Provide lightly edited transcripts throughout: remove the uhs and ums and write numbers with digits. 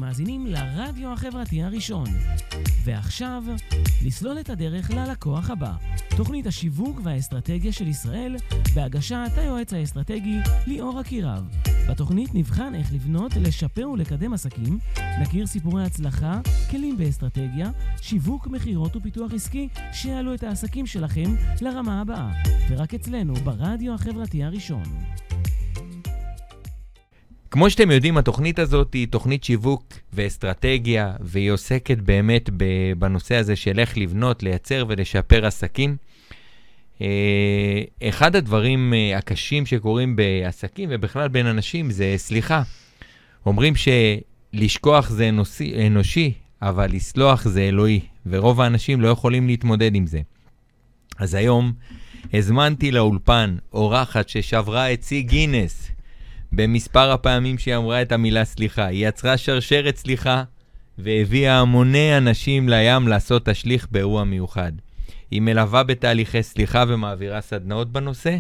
מאזינים לרדיו החברתי הראשון. ועכשיו, לסלול את הדרך ללקוח הבא. תוכנית השיווק והאסטרטגיה של ישראל, בהגשת היועץ האסטרטגי ליאור אקירב. בתוכנית נבחן איך לבנות, לשפר ולקדם עסקים, נכיר סיפורי הצלחה, כלים באסטרטגיה, שיווק, מחירות ופיתוח עסקי, שיעלו את העסקים שלכם לרמה הבאה. ורק אצלנו, ברדיו החברתי הראשון. כמו שאתם יודעים, התוכנית הזאת היא תוכנית שיווק ואסטרטגיה, והיא עוסקת באמת בנושא הזה של איך לבנות, לייצר ולשפר עסקים. אחד הדברים הקשים שקורים בעסקים ובכלל בין אנשים זה סליחה. אומרים שלשכוח זה אנושי, אבל לסלוח זה אלוהי, ורוב האנשים לא יכולים להתמודד עם זה. אז היום הזמנתי לאולפן אורחת ששברה את שיא גינס במספר הפעמים שהיא אמרה את המילה סליחה. היא יצרה שרשרת סליחה והביאה המוני אנשים לים לעשות תשליך באירוע מיוחד. היא מלווה בתהליכי סליחה ומעבירה סדנאות בנושא.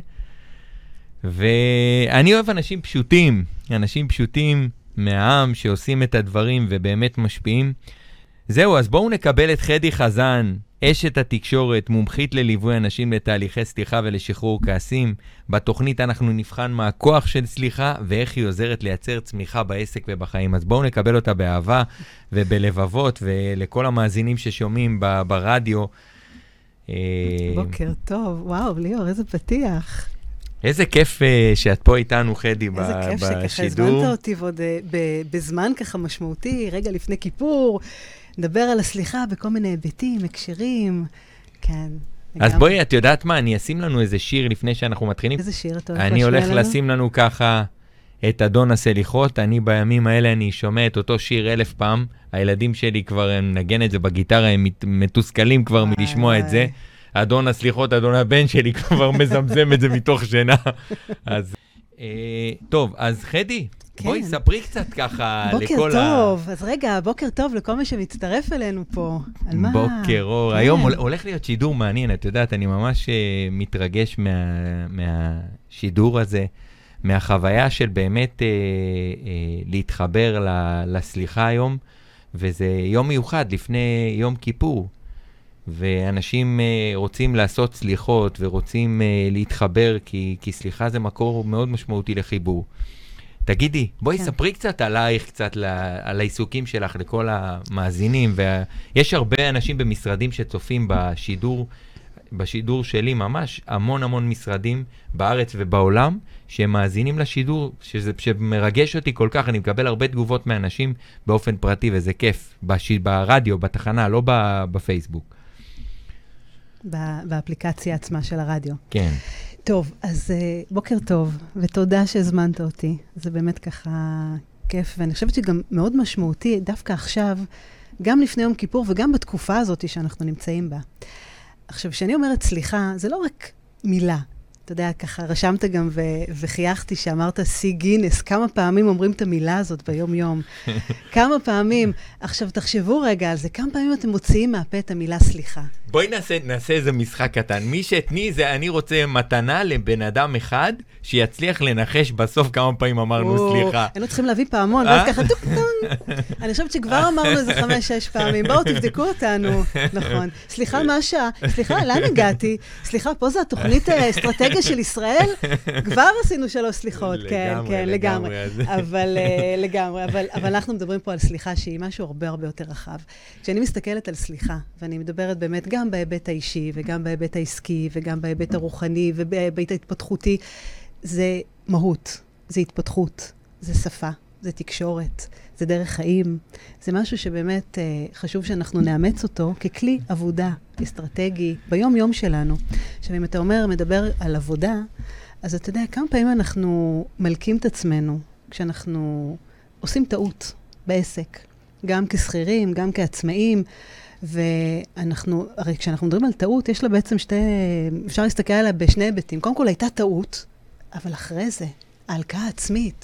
ואני אוהב אנשים פשוטים מהעם שעושים את הדברים ובאמת משפיעים. זהו, אז בואו נקבל את חדי חזן, אשת התקשורת, מומחית לליווי אנשים לתהליכי סליחה ולשחרור כעסים. בתוכנית אנחנו נבחן מה הכוח של סליחה ואיך היא עוזרת לייצר צמיחה בעסק ובחיים. אז בואו נקבל אותה באהבה ובלבבות, ולכל המאזינים ששומעים ברדיו. בוקר טוב, וואו, ליאור, איזה פתיח. איזה כיף שאת פה איתנו, חדי, בשידור. איזה כיף שככה הזמנת אותי ועוד בזמן ככה משמעותי, רגע לפני כיפור, נדבר על הסליחה בכל מיני היבטים, הקשרים, כן. אז בואי, את יודעת מה, אני אשים לנו איזה שיר לפני שאנחנו מתחילים. איזה שיר אתה הולך אני הולך לשים לנו ככה את אדון הסליחות. אני בימים האלה, אני שומע את אותו שיר 1000 פעם. הילדים שלי כבר נגן את זה בגיטרה, הם מתוסכלים כבר מלשמוע את זה. אדון הסליחות, אדון הבן שלי כבר מזמזם את זה מתוך שינה. אז, טוב, אז חדי, בואי, ספרי קצת ככה לכל בוקר טוב, אז רגע, בוקר טוב לכל מי שמצטרף אלינו פה. על מה? בוקר אור. היום הולך להיות שידור מעניין, את יודעת, אני ממש מתרגש מהשידור הזה, מהחוויה של באמת להתחבר לסליחה היום, וזה יום מיוחד לפני יום כיפור. ואנשים רוצים לעשות סליחות ורוצים להתחבר, כי סליחה זה מקור מאוד משמעותי לחיבור. תגידי, בואי ספרי קצת עלייך, קצת על העיסוקים שלך לכל המאזינים, ויש הרבה אנשים במשרדים שצופים בשידור שלי, ממש המון משרדים בארץ ובעולם, שהם מאזינים לשידור, שמרגש אותי כל כך. אני מקבל הרבה תגובות מאנשים באופן פרטי, וזה כיף, ברדיו, בתחנה, לא בפייסבוק. באפליקציה עצמה של הרדיו. כן. טוב, אז בוקר טוב, ותודה שהזמנת אותי. זה באמת ככה כיף, ואני חושבת שגם מאוד משמעותי, דווקא עכשיו, גם לפני יום כיפור, וגם בתקופה הזאת שאנחנו נמצאים בה. עכשיו, כשאני אומרת סליחה, זה לא רק מילה. אתה יודע, ככה רשמת גם וחייכתי שאמרת שיא גינס, כמה פעמים אומרים את המילה הזאת ביום-יום. כמה פעמים, עכשיו תחשבו רגע על זה, כמה פעמים אתם מוציאים מהפה את המילה סליחה. בואי נעשה איזה משחק קטן. מי שתני זה אני רוצה מתנה לבן אדם אחד שיצליח לנחש בסוף כמה פעמים אמרנו סליחה. היינו צריכים להביא פעמון, ואז ככה טוק-טון. אני חושבת שכבר אמרנו איזה 5-6 פעמים. בואו תבדקו אותנו. נכון. סליחה, מה השעה? סליחה, לאן הגעתי? סליחה, פה זה התוכנית האסטרטגיה של ישראל? כבר עשינו 3 סליחות. כן, לגמרי. אבל לגמרי. אבל אנחנו מדברים פה על סליחה שהיא משהו הרבה יותר רחב. כשאני מסתכלת על סליחה, ואני מדברת באמת גם בהיבט האישי, וגם בהיבט העסקי, וגם בהיבט הרוחני, ובהיבט ההתפתחותי, זה מהות, זה התפתחות, זה שפה, זה תקשורת, זה דרך חיים. זה משהו שבאמת חשוב שאנחנו נאמץ אותו ככלי עבודה אסטרטגי ביום-יום שלנו. עכשיו, אם אתה מדבר על עבודה, אז אתה יודע, כמה פעמים אנחנו מלקים את עצמנו כשאנחנו עושים טעות בעסק, גם כשכירים, גם כעצמאים, ואנחנו, הרי כשאנחנו מדברים על טעות, יש לה בעצם אפשר להסתכל עליה בשני היבטים. קודם כל הייתה טעות, אבל אחרי זה, ההלקאה העצמית,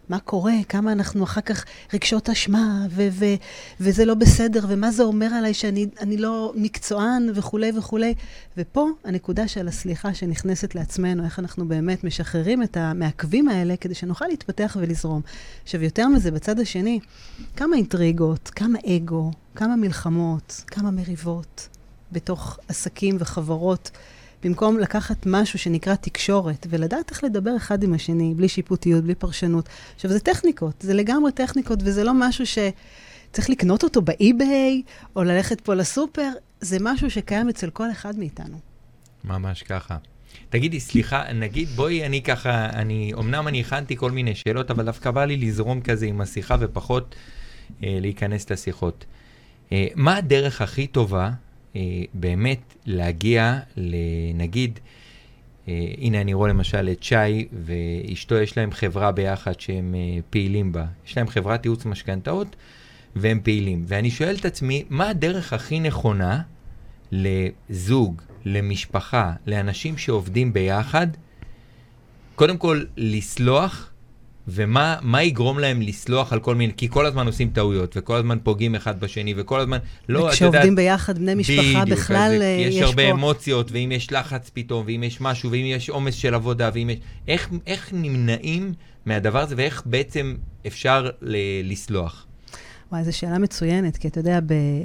מה קורה, כמה אנחנו אחר כך רגשות אשמה, וזה לא בסדר, ומה זה אומר עליי שאני לא מקצוען וכו' וכו'. ופה הנקודה של הסליחה שנכנסת לעצמנו, איך אנחנו באמת משחררים את המעכבים האלה, כדי שנוכל להתפתח ולזרום. עכשיו, יותר מזה, בצד השני, כמה אינטריגות, כמה אגו, כמה מלחמות, כמה מריבות, בתוך עסקים וחברות, במקום לקחת משהו שנקרא תקשורת, ולדעת איך לדבר אחד עם השני, בלי שיפוטיות, בלי פרשנות. עכשיו, זה טכניקות, זה לגמרי טכניקות, וזה לא משהו שצריך לקנות אותו באי-ביי, או ללכת פה לסופר, זה משהו שקיים אצל כל אחד מאיתנו. ממש ככה. תגידי, סליחה, נגיד, בואי, אמנם אני הכנתי כל מיני שאלות, אבל דווקא בא לי לזרום כזה עם השיחה, ופחות להיכנס לשיחות. מה הדרך הכי טובה, באמת להגיע לנגיד, הנה אני רואה למשל את שי ואשתו, יש להם חברה ביחד שהם פעילים בה. יש להם חברת ייעוץ משכנתאות והם פעילים. ואני שואל את עצמי, מה הדרך הכי נכונה לזוג, למשפחה, לאנשים שעובדים ביחד, קודם כל לסלוח, ומה יגרום להם לסלוח על כל מיני, כי כל הזמן עושים טעויות, וכל הזמן פוגעים אחד בשני, וכל הזמן, לא, וכשעובדים ביחד, בני משפחה בכלל, יש הרבה אמוציות, ואם יש לחץ פתאום, ואם יש משהו, ואם יש עומס של עבודה, ואם יש, איך נמנעים מהדבר הזה, ואיך בעצם אפשר לסלוח? וואי, זו שאלה מצוינת, כי אתה יודע,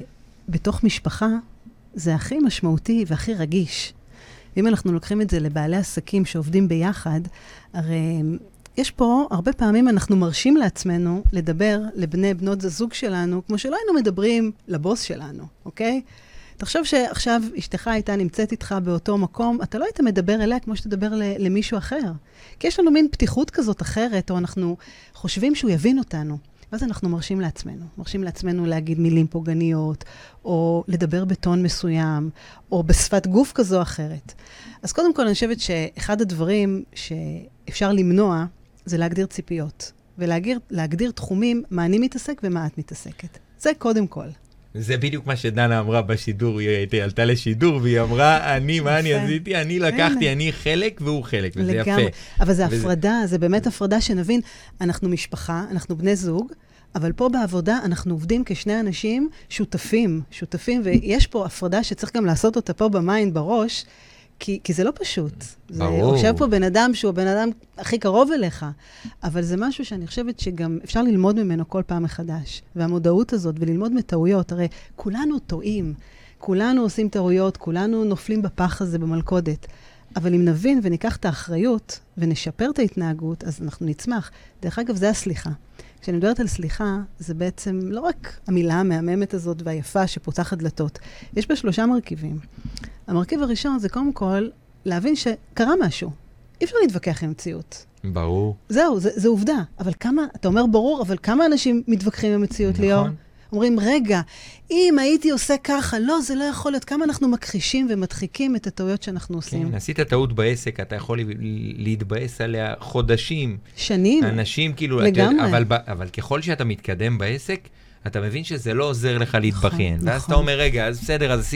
בתוך משפחה, זה הכי משמעותי והכי רגיש. אם אנחנו לוקחים את זה לבעלי עסקים שעובדים ביחד, הרי יש פה, הרבה פעמים אנחנו מרשים לעצמנו לדבר לבני בנות הזוג שלנו, כמו שלא היינו מדברים לבוס שלנו, אוקיי? תחשוב שעכשיו אשתך הייתה נמצאת איתך באותו מקום, אתה לא היית מדבר אליה כמו שתדבר למישהו אחר. כי יש לנו מין פתיחות כזאת אחרת, או אנחנו חושבים שהוא יבין אותנו. ואז אנחנו מרשים לעצמנו. מרשים לעצמנו להגיד מילים פוגעניות, או לדבר בטון מסוים, או בשפת גוף כזו או אחרת. אז קודם כל אני חושבת שאחד הדברים שאפשר למנוע, זה להגדיר ציפיות. ולהגדיר תחומים מה אני מתעסק ומה את מתעסקת. זה קודם כל. זה בדיוק מה שדנה אמרה בשידור, היא עלתה לשידור, והיא אמרה, מה אני עשיתי? אני לקחתי, אני חלק והוא חלק, וזה יפה. אבל זה הפרדה, זה באמת הפרדה שנבין, אנחנו משפחה, אנחנו בני זוג, אבל פה בעבודה אנחנו עובדים כשני אנשים שותפים, ויש פה הפרדה שצריך גם לעשות אותה פה במיינד, בראש, כי זה לא פשוט. ברור. חושב פה בן אדם שהוא הבן אדם הכי קרוב אליך, אבל זה משהו שאני חושבת שגם אפשר ללמוד ממנו כל פעם מחדש. והמודעות הזאת, וללמוד מטעויות, הרי כולנו טועים, כולנו עושים טעויות, כולנו נופלים בפח הזה במלכודת. אבל אם נבין וניקח את האחריות ונשפר את ההתנהגות, אז אנחנו נצמח. דרך אגב, זה הסליחה. כשאני מדברת על סליחה, זה בעצם לא רק המילה המהממת הזאת והיפה שפותחת דלתות. יש בה 3 מרכיבים. המרכיב הראשון זה קודם כל להבין שקרה משהו. אי אפשר להתווכח עם מציאות. ברור. זהו, זה עובדה. אבל כמה, אתה אומר ברור, אבל כמה אנשים מתווכחים עם מציאות, נכון. ליאור? אומרים, רגע, אם הייתי עושה ככה, לא, זה לא יכול להיות. כמה אנחנו מכחישים ומדחיקים את הטעויות שאנחנו עושים. כן, עשית טעות בעסק, אתה יכול להתבאס עליה חודשים. שנים. אנשים כאילו, לגמרי. אבל ככל שאתה מתקדם בעסק, אתה מבין שזה לא עוזר לך להתבכיין. נכון. ואז אתה אומר, רגע, אז בסדר, אז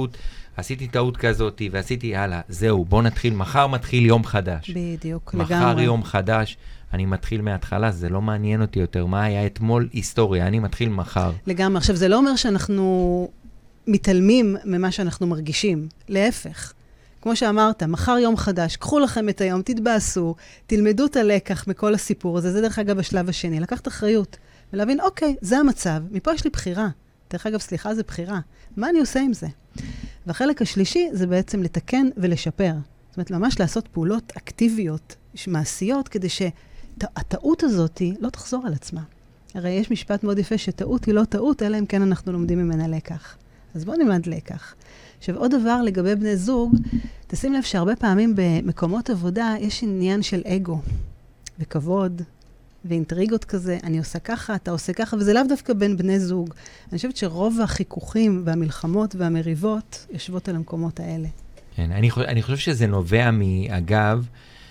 עשיתי טעות כזאת, ועשיתי, יאללה, זהו, בוא נתחיל, מחר מתחיל יום חדש. בדיוק, לגמרי. מחר יום חדש, אני מתחיל מההתחלה, זה לא מעניין אותי יותר, מה היה אתמול היסטוריה, אני מתחיל מחר. לגמרי. עכשיו, זה לא אומר שאנחנו מתעלמים ממה שאנחנו מרגישים, להפך. כמו שאמרת, מחר יום חדש, קחו לכם את היום, תתבאסו, תלמדו את הלקח מכל הסיפור הזה, זה דרך אגב השלב השני, לקחת אחריות, ולהבין, אוקיי, זה המצב, מפה יש לי בחירה. דרך אגב, סליחה, זה בחירה. מה אני עושה עם זה? והחלק השלישי זה בעצם לתקן ולשפר. זאת אומרת, ממש לעשות פעולות אקטיביות, מעשיות, כדי שהטעות הזאת לא תחזור על עצמה. הרי יש משפט מאוד יפה שטעות היא לא טעות, אלא אם כן אנחנו לומדים ממנה לקח. אז בואו נלמד לקח. עכשיו, עוד דבר לגבי בני זוג, תשים לב שהרבה פעמים במקומות עבודה יש עניין של אגו וכבוד ואינטריגות כזה, אני עושה ככה, אתה עושה ככה, וזה לאו דווקא בין בני זוג. אני חושבת שרוב החיכוכים והמלחמות והמריבות יושבות על המקומות האלה. כן, אני חושב שזה נובע אגב,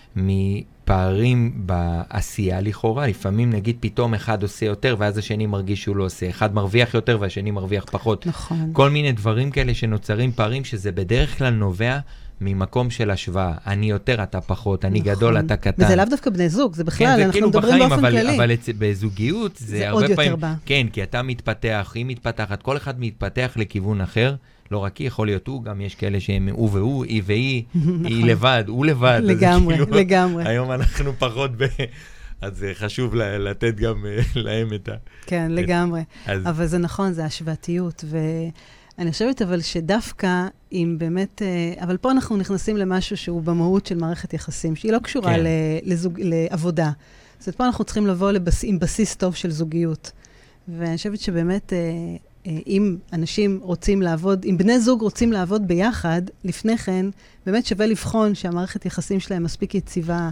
מפערים בעשייה לכאורה. לפעמים נגיד פתאום אחד עושה יותר, ואז השני מרגיש שהוא לא עושה. אחד מרוויח יותר והשני מרוויח פחות. נכון. כל מיני דברים כאלה שנוצרים פערים, שזה בדרך כלל נובע ממקום של השוואה. אני יותר, אתה פחות, אני גדול, אתה קטן. וזה לאו דווקא בני זוג, זה בכלל, אנחנו מדברים באופן כללי. אבל בזוגיות זה עוד הרבה יותר פעמים... בא. כן, כי אתה מתפתח, היא מתפתחת, כל אחד מתפתח לכיוון אחר, לא רק היא, יכול להיות הוא, גם יש כאלה שהם הוא והוא, היא והיא, היא לבד, הוא לבד. לגמרי, לגמרי. היום אנחנו פחות אז חשוב לתת גם להם את ה... כן, לגמרי. אבל זה נכון, זה השוואתיות, ואני חושבת אבל שדווקא אם באמת, אבל פה אנחנו נכנסים למשהו שהוא במהות של מערכת יחסים, שהיא לא קשורה לעבודה. זאת אומרת, פה אנחנו צריכים לבוא עם בסיס טוב של זוגיות. ואני חושבת שבאמת, אם אנשים רוצים לעבוד, אם בני זוג רוצים לעבוד ביחד, לפני כן, באמת שווה לבחון שהמערכת יחסים שלהם מספיק יציבה,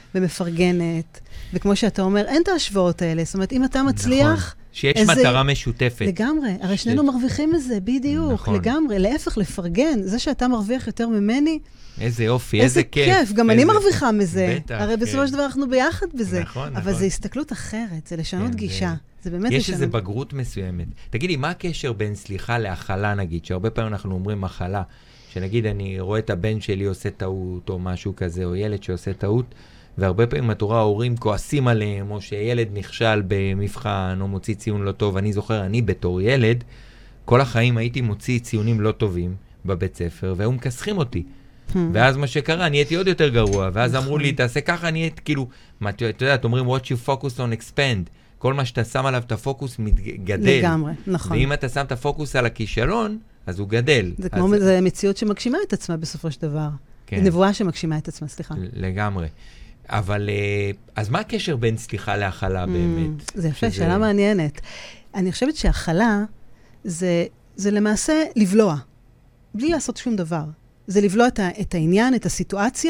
ומפרגנת, וכמו שאתה אומר, אין את ההשוואות האלה. זאת אומרת, אם אתה מצליח... נכון. שיש מטרה משותפת. לגמרי, הרי שנינו מרוויחים מזה, בדיוק, נכון. לגמרי. להפך, לפרגן, זה שאתה מרוויח יותר ממני... איזה יופי, איזה כיף. איזה כיף, גם אני מרוויחה מזה. בטח, הרי בסופו של דבר אנחנו ביחד בזה. נכון, אבל זה הסתכלות אחרת, זה לשנות גישה. זה באמת יש איזו בגרות מסוימת. תגידי, מה הקשר בין סליחה להכלה, נגיד, שהרבה פעמים אנחנו אומרים הכלה, שנגיד אני רואה את הבן שלי עושה טעות, או משהו כזה, או ילד שעושה טעות, והרבה פעמים התורה ההורים כועסים עליהם, או שילד נכשל במבחן, או מוציא ציון לא טוב. אני זוכר, אני בתור ילד, כל החיים הייתי מוציא ציונים לא טובים בבית ספר, והיו מכסחים אותי. ואז מה שקרה, אני הייתי עוד יותר גרוע, ואז אמרו לי, תעשה ככה, אני הייתי כאילו, אתה יודעת, אומרים, what you focus on expand. כל מה שאתה שם עליו את הפוקוס גדל. לגמרי, נכון. ואם אתה שם את הפוקוס על הכישלון, אז הוא גדל. זה כמו מציאות שמגשימה את עצמה בסופו של דבר. כן. נבואה שמגשימה את עצמה, סליחה. לגמרי. אבל, אז מה הקשר בין סליחה להכלה באמת? זה יפה, שאלה מעניינת. אני חושבת שהכלה זה למעשה לבלוע, בלי לעשות שום דבר. זה לבלוע את העניין, את הסיטואציה,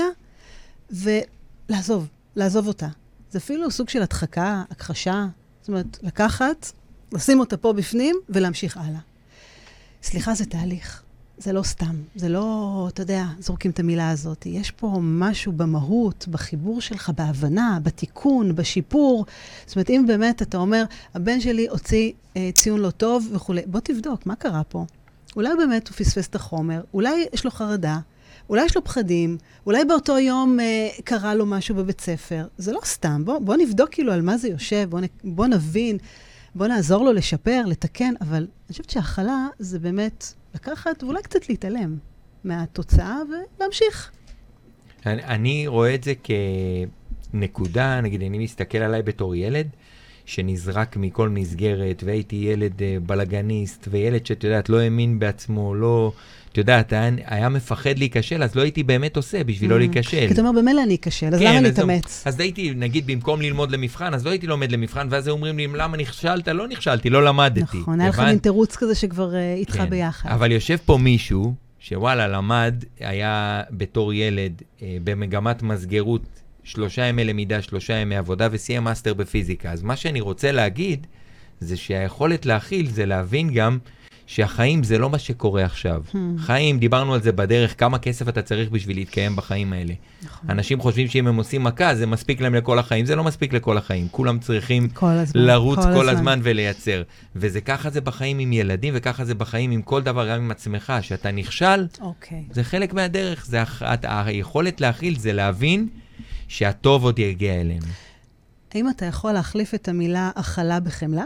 לעזוב אותה. זה אפילו סוג של הדחקה, הכחשה, זאת אומרת, לקחת, לשים אותה פה בפנים ולהמשיך הלאה. סליחה, זה תהליך. זה לא סתם, זה לא, אתה יודע, זורקים את המילה הזאת. יש פה משהו במהות, בחיבור שלך, בהבנה, בתיקון, בשיפור. זאת אומרת, אם באמת אתה אומר, הבן שלי הוציא ציון לא טוב וכו', בוא תבדוק, מה קרה פה? אולי באמת הוא פספס את החומר, אולי יש לו חרדה, אולי יש לו פחדים, אולי באותו יום קרה לו משהו בבית ספר. זה לא סתם, בוא נבדוק כאילו על מה זה יושב, בוא נבין, בוא נעזור לו לשפר, לתקן, אבל אני חושבת שההכלה זה באמת לקחת ואולי קצת להתעלם מהתוצאה ולהמשיך. אני רואה את זה כנקודה, נגיד אני מסתכל עליי בתור ילד, שנזרק מכל מסגרת, והייתי ילד בלגניסט, וילד שאת יודעת, לא האמין בעצמו, לא, את יודעת, היה מפחד להיכשל, אז לא הייתי באמת עושה בשביל לא להיכשל. כי אתה אומר, במילא אני אכשל, אז למה נתאמץ? אז הייתי, נגיד, במקום ללמוד למבחן, אז לא הייתי לומד למבחן, ואז אומרים לי, למה נכשלת? לא נכשלתי, לא למדתי. נכון, היה לך מין תירוץ כזה שכבר איתך ביחד. אבל יושב פה מישהו, שוואלה, למד, היה בתור ילד במגמת מסגרות 3 ימי למידה, 3 ימי עבודה, וסיים מאסטר בפיזיקה. אז מה שאני רוצה להגיד, זה שהיכולת להכיל, זה להבין גם שהחיים זה לא מה שקורה עכשיו. חיים, דיברנו על זה בדרך, כמה כסף אתה צריך בשביל להתקיים בחיים האלה. אנשים חושבים שאם הם עושים מכה, זה מספיק להם לכל החיים. זה לא מספיק לכל החיים. כולם צריכים לרוץ כל הזמן ולייצר. וזה ככה זה בחיים עם ילדים, וככה זה בחיים עם כל דבר, גם עם עצמך. שאתה נכשל, זה חלק מהדרך. זה היכולת להכיל, זה להבין שהטוב עוד יגיע אלינו. האם אתה יכול להחליף את המילה הכלה בחמלה?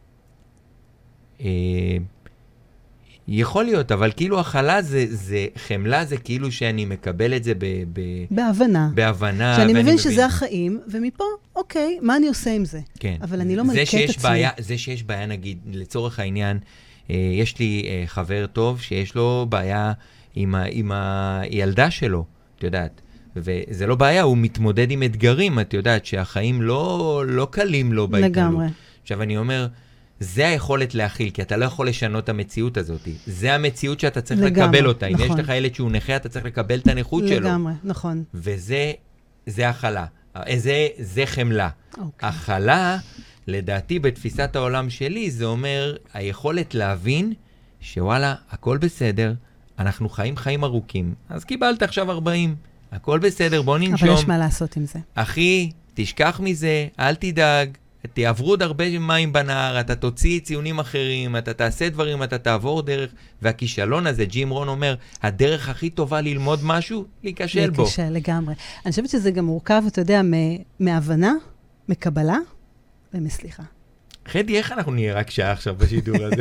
יכול להיות, אבל כאילו הכלה זה, חמלה זה כאילו שאני מקבל את זה בהבנה. בהבנה. שאני מבין שזה החיים, ומפה, אוקיי, מה אני עושה עם זה? כן. אבל אני לא מלכה את עצמי. זה שיש בעיה, נגיד, לצורך העניין, יש לי חבר טוב שיש לו בעיה עם הילדה שלו, את יודעת. וזה לא בעיה, הוא מתמודד עם אתגרים, את יודעת, שהחיים לא קלים לו בהתנהלות. לגמרי. עכשיו אני אומר, זה היכולת להכיל, כי אתה לא יכול לשנות את המציאות הזאת. זה המציאות שאתה צריך לקבל אותה. אם יש לך ילד שהוא נכה, אתה צריך לקבל את הנכות שלו. לגמרי, נכון. וזה הכלה. זה חמלה. הכלה, לדעתי, בתפיסת העולם שלי, זה אומר, היכולת להבין שוואלה, הכל בסדר, אנחנו חיים ארוכים. אז קיבלת עכשיו 40. הכל בסדר, בוא ננשום. אבל יש מה לעשות עם זה. אחי, תשכח מזה, אל תדאג, תעברו עוד הרבה מים בנהר, אתה תוציא ציונים אחרים, אתה תעשה דברים, אתה תעבור דרך, והכישלון הזה, ג'ים רון אומר, הדרך הכי טובה ללמוד משהו, להיכשל בו. להיכשל לגמרי. אני חושבת שזה גם מורכב, אתה יודע, מהבנה, מקבלה ומסליחה. חדי, איך אנחנו נהיה רק שעה עכשיו בשידור הזה?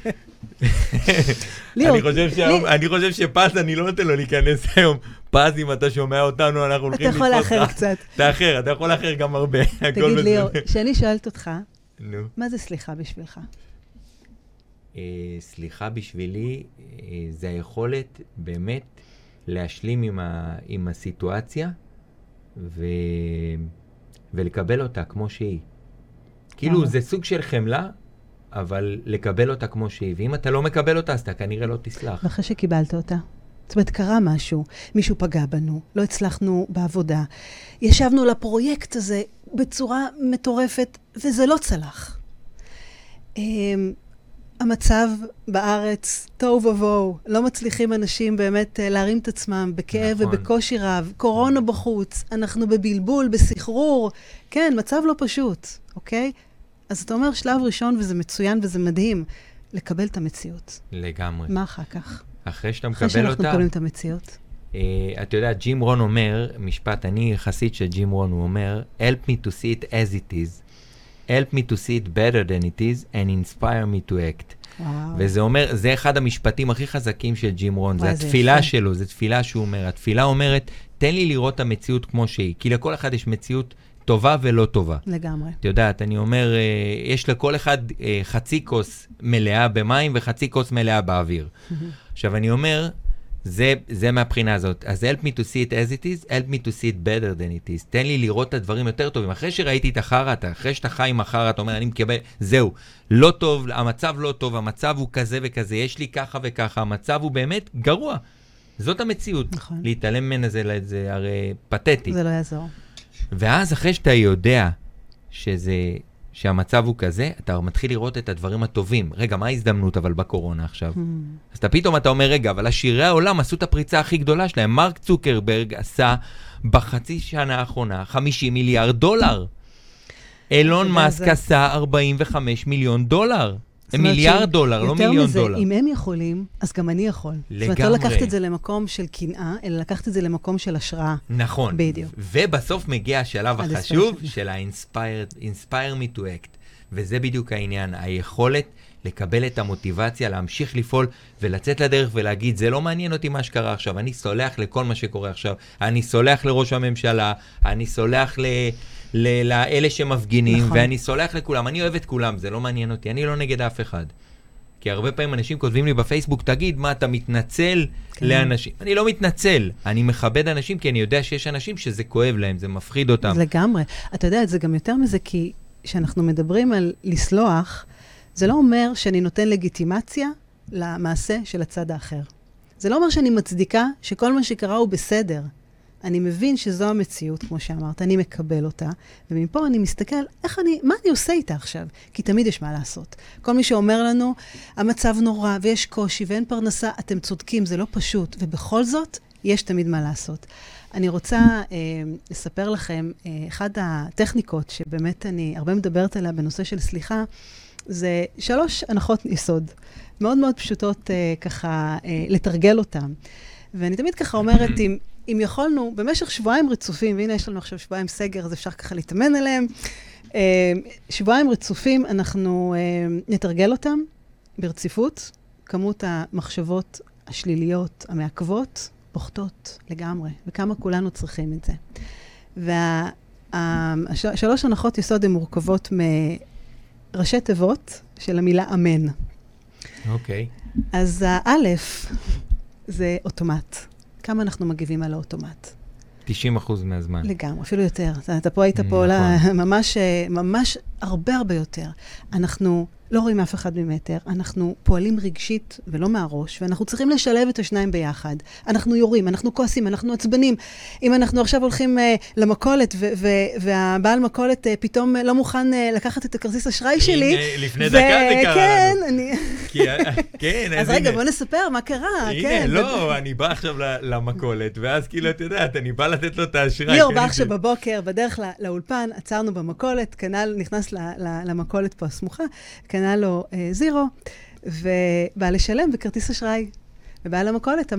ליאור, אני חושב שפז, אני לא נותן לו להיכנס היום. פז, אם אתה שומע אותנו, אנחנו הולכים אתה יכול לאחר קצת. אתה יכול לאחר גם הרבה. תגיד ליאור, שאני שואלת אותך, נו. מה זה סליחה בשבילך? סליחה בשבילי, זה היכולת באמת להשלים עם הסיטואציה ולקבל אותה כמו שהיא. כאילו זה סוג של חמלה, אבל לקבל אותה כמו שהיא. ואם אתה לא מקבל אותה, אז אתה כנראה לא תסלח. ואחרי שקיבלת אותה. זאת אומרת, קרה משהו, מישהו פגע בנו, לא הצלחנו בעבודה. ישבנו לפרויקט הזה בצורה מטורפת, וזה לא צלח. המצב בארץ, טוב ובואו, לא מצליחים אנשים באמת להרים את עצמם בכאב ובקושי רב, קורונה בחוץ, אנחנו בבלבול, בסחרור, כן, מצב לא פשוט, אוקיי? אז אתה אומר שלב ראשון, וזה מצוין וזה מדהים, לקבל את המציאות. לגמרי. מה אחר כך? אחרי שאתה מקבל אותה... אחרי שאנחנו מקבלים את המציאות. אתה יודע, ג'ים רון אומר, משפט, אני חסיד של ג'ים רון, הוא אומר, help me to see it as it is. help me to see it better than it is, and inspire me to act. וזה אומר, זה אחד המשפטים הכי חזקים של ג'ים רון, זה התפילה שלו, זה תפילה שהוא אומר. התפילה אומרת, תן לי לראות את המציאות כמו שהיא, כי לכל אחד יש מציאות טובה ולא טובה. לגמרי. אתה יודעת, אני אומר, יש לכל אחד חצי כוס מלאה במים וחצי כוס מלאה באוויר. עכשיו אני אומר, זה מהבחינה הזאת. אז help me to see it as it is, help me to see it better than it is. תן לי לראות את הדברים יותר טובים. אחרי שראיתי את החרא, אחרי שאתה חי עם החרא, אתה אומר, אני מקבל, זהו, לא טוב, המצב לא טוב, המצב הוא כזה וכזה, יש לי ככה וככה, המצב הוא באמת גרוע. זאת המציאות. נכון. להתעלם ממנה זה הרי פתטי. זה לא יעזור. ואז אחרי שאתה יודע שהמצב הוא כזה, אתה מתחיל לראות את הדברים הטובים. רגע, מה ההזדמנות אבל בקורונה עכשיו? אז פתאום אתה אומר, רגע, אבל עשירי העולם עשו את הפריצה הכי גדולה שלהם. מרק צוקרברג עשה בחצי שנה האחרונה 50 מיליארד דולר. אילון מאסק עשה 45 מיליון דולר. מיליארד דולר, לא מיליון דולר. יותר מזה, אם הם יכולים, אז גם אני יכול. לגמרי. זאת אומרת, לא לקחת את זה למקום של קנאה, אלא לקחת את זה למקום של השראה. נכון. בדיוק. ובסוף מגיע השלב החשוב של ה-inspire me to act. וזה בדיוק העניין, היכולת לקבל את המוטיבציה, להמשיך לפעול ולצאת לדרך ולהגיד, זה לא מעניין אותי מה שקרה עכשיו, אני סולח לכל מה שקורה עכשיו, אני סולח לראש הממשלה, אני סולח לאלה שמפגינים, נכון. ואני סולח לכולם, אני אוהב את כולם, זה לא מעניין אותי, אני לא נגד אף אחד. כי הרבה פעמים אנשים כותבים לי בפייסבוק, תגיד, מה, אתה מתנצל לאנשים? אני לא מתנצל, אני מכבד אנשים, כי אני יודע שיש אנשים שזה כואב להם, זה מפחיד אותם. לגמרי. אתה יודע, זה גם יותר מזה, כי כשאנחנו מדברים על לסלוח, זה לא אומר שאני נותן לגיטימציה למעשה של הצד האחר. זה לא אומר שאני מצדיקה שכל מה שקרה הוא בסדר. אני מבין שזו המציאות, כמו שאמרת, אני מקבל אותה, ומפה אני מסתכל, מה אני עושה איתה עכשיו? כי תמיד יש מה לעשות. כל מי שאומר לנו, המצב נורא, ויש קושי, ואין פרנסה, אתם צודקים, זה לא פשוט, ובכל זאת, יש תמיד מה לעשות. אני רוצה לספר לכם, אחד הטכניקות שבאמת אני הרבה מדברת עליה בנושא של סליחה, זה 3 הנחות יסוד, מאוד מאוד פשוטות ככה לתרגל אותן. ואני תמיד ככה אומרת, אם יכולנו במשך שבועיים רצופים, והנה יש לנו עכשיו שבועיים סגר, אז אפשר ככה להתאמן עליהם, שבועיים רצופים אנחנו נתרגל אותם ברציפות, כמות המחשבות השליליות, המעכבות, פוחתות לגמרי, וכמה כולנו צריכים את זה. 3 הנחות יסוד הן מורכבות מראשי תיבות של המילה אמן. אוקיי. אז האלף זה אוטומט. כמה אנחנו מגיבים על האוטומט? 90% מהזמן. לגמרי, אפילו יותר. אתה פה היית פה ממש הרבה יותר. אנחנו לא רואים אף אחד ממטר, אנחנו פועלים רגשית ולא מהראש, ואנחנו צריכים לשלב את השניים ביחד. אנחנו יורים, אנחנו כועסים, אנחנו עצבנים. אם אנחנו עכשיו הולכים למכולת, והבעל מכולת פתאום לא מוכן לקחת את הכרטיס אשראי שלי. לפני דקה זה קרה לנו. כן, אז רגע, בוא נספר מה קרה. הנה, לא, אני בא עכשיו למכולת, ואז כאילו, את יודעת, אני בא לתת לו את האשראי. ליאור בא עכשיו בבוקר, בדרך לאולפן, עצרנו במכולת, כנ"ל נכנס למכולת פה הסמוכה, קנה לו זירו, ובא לשלם בכרטיס אשראי. ובא למכולת,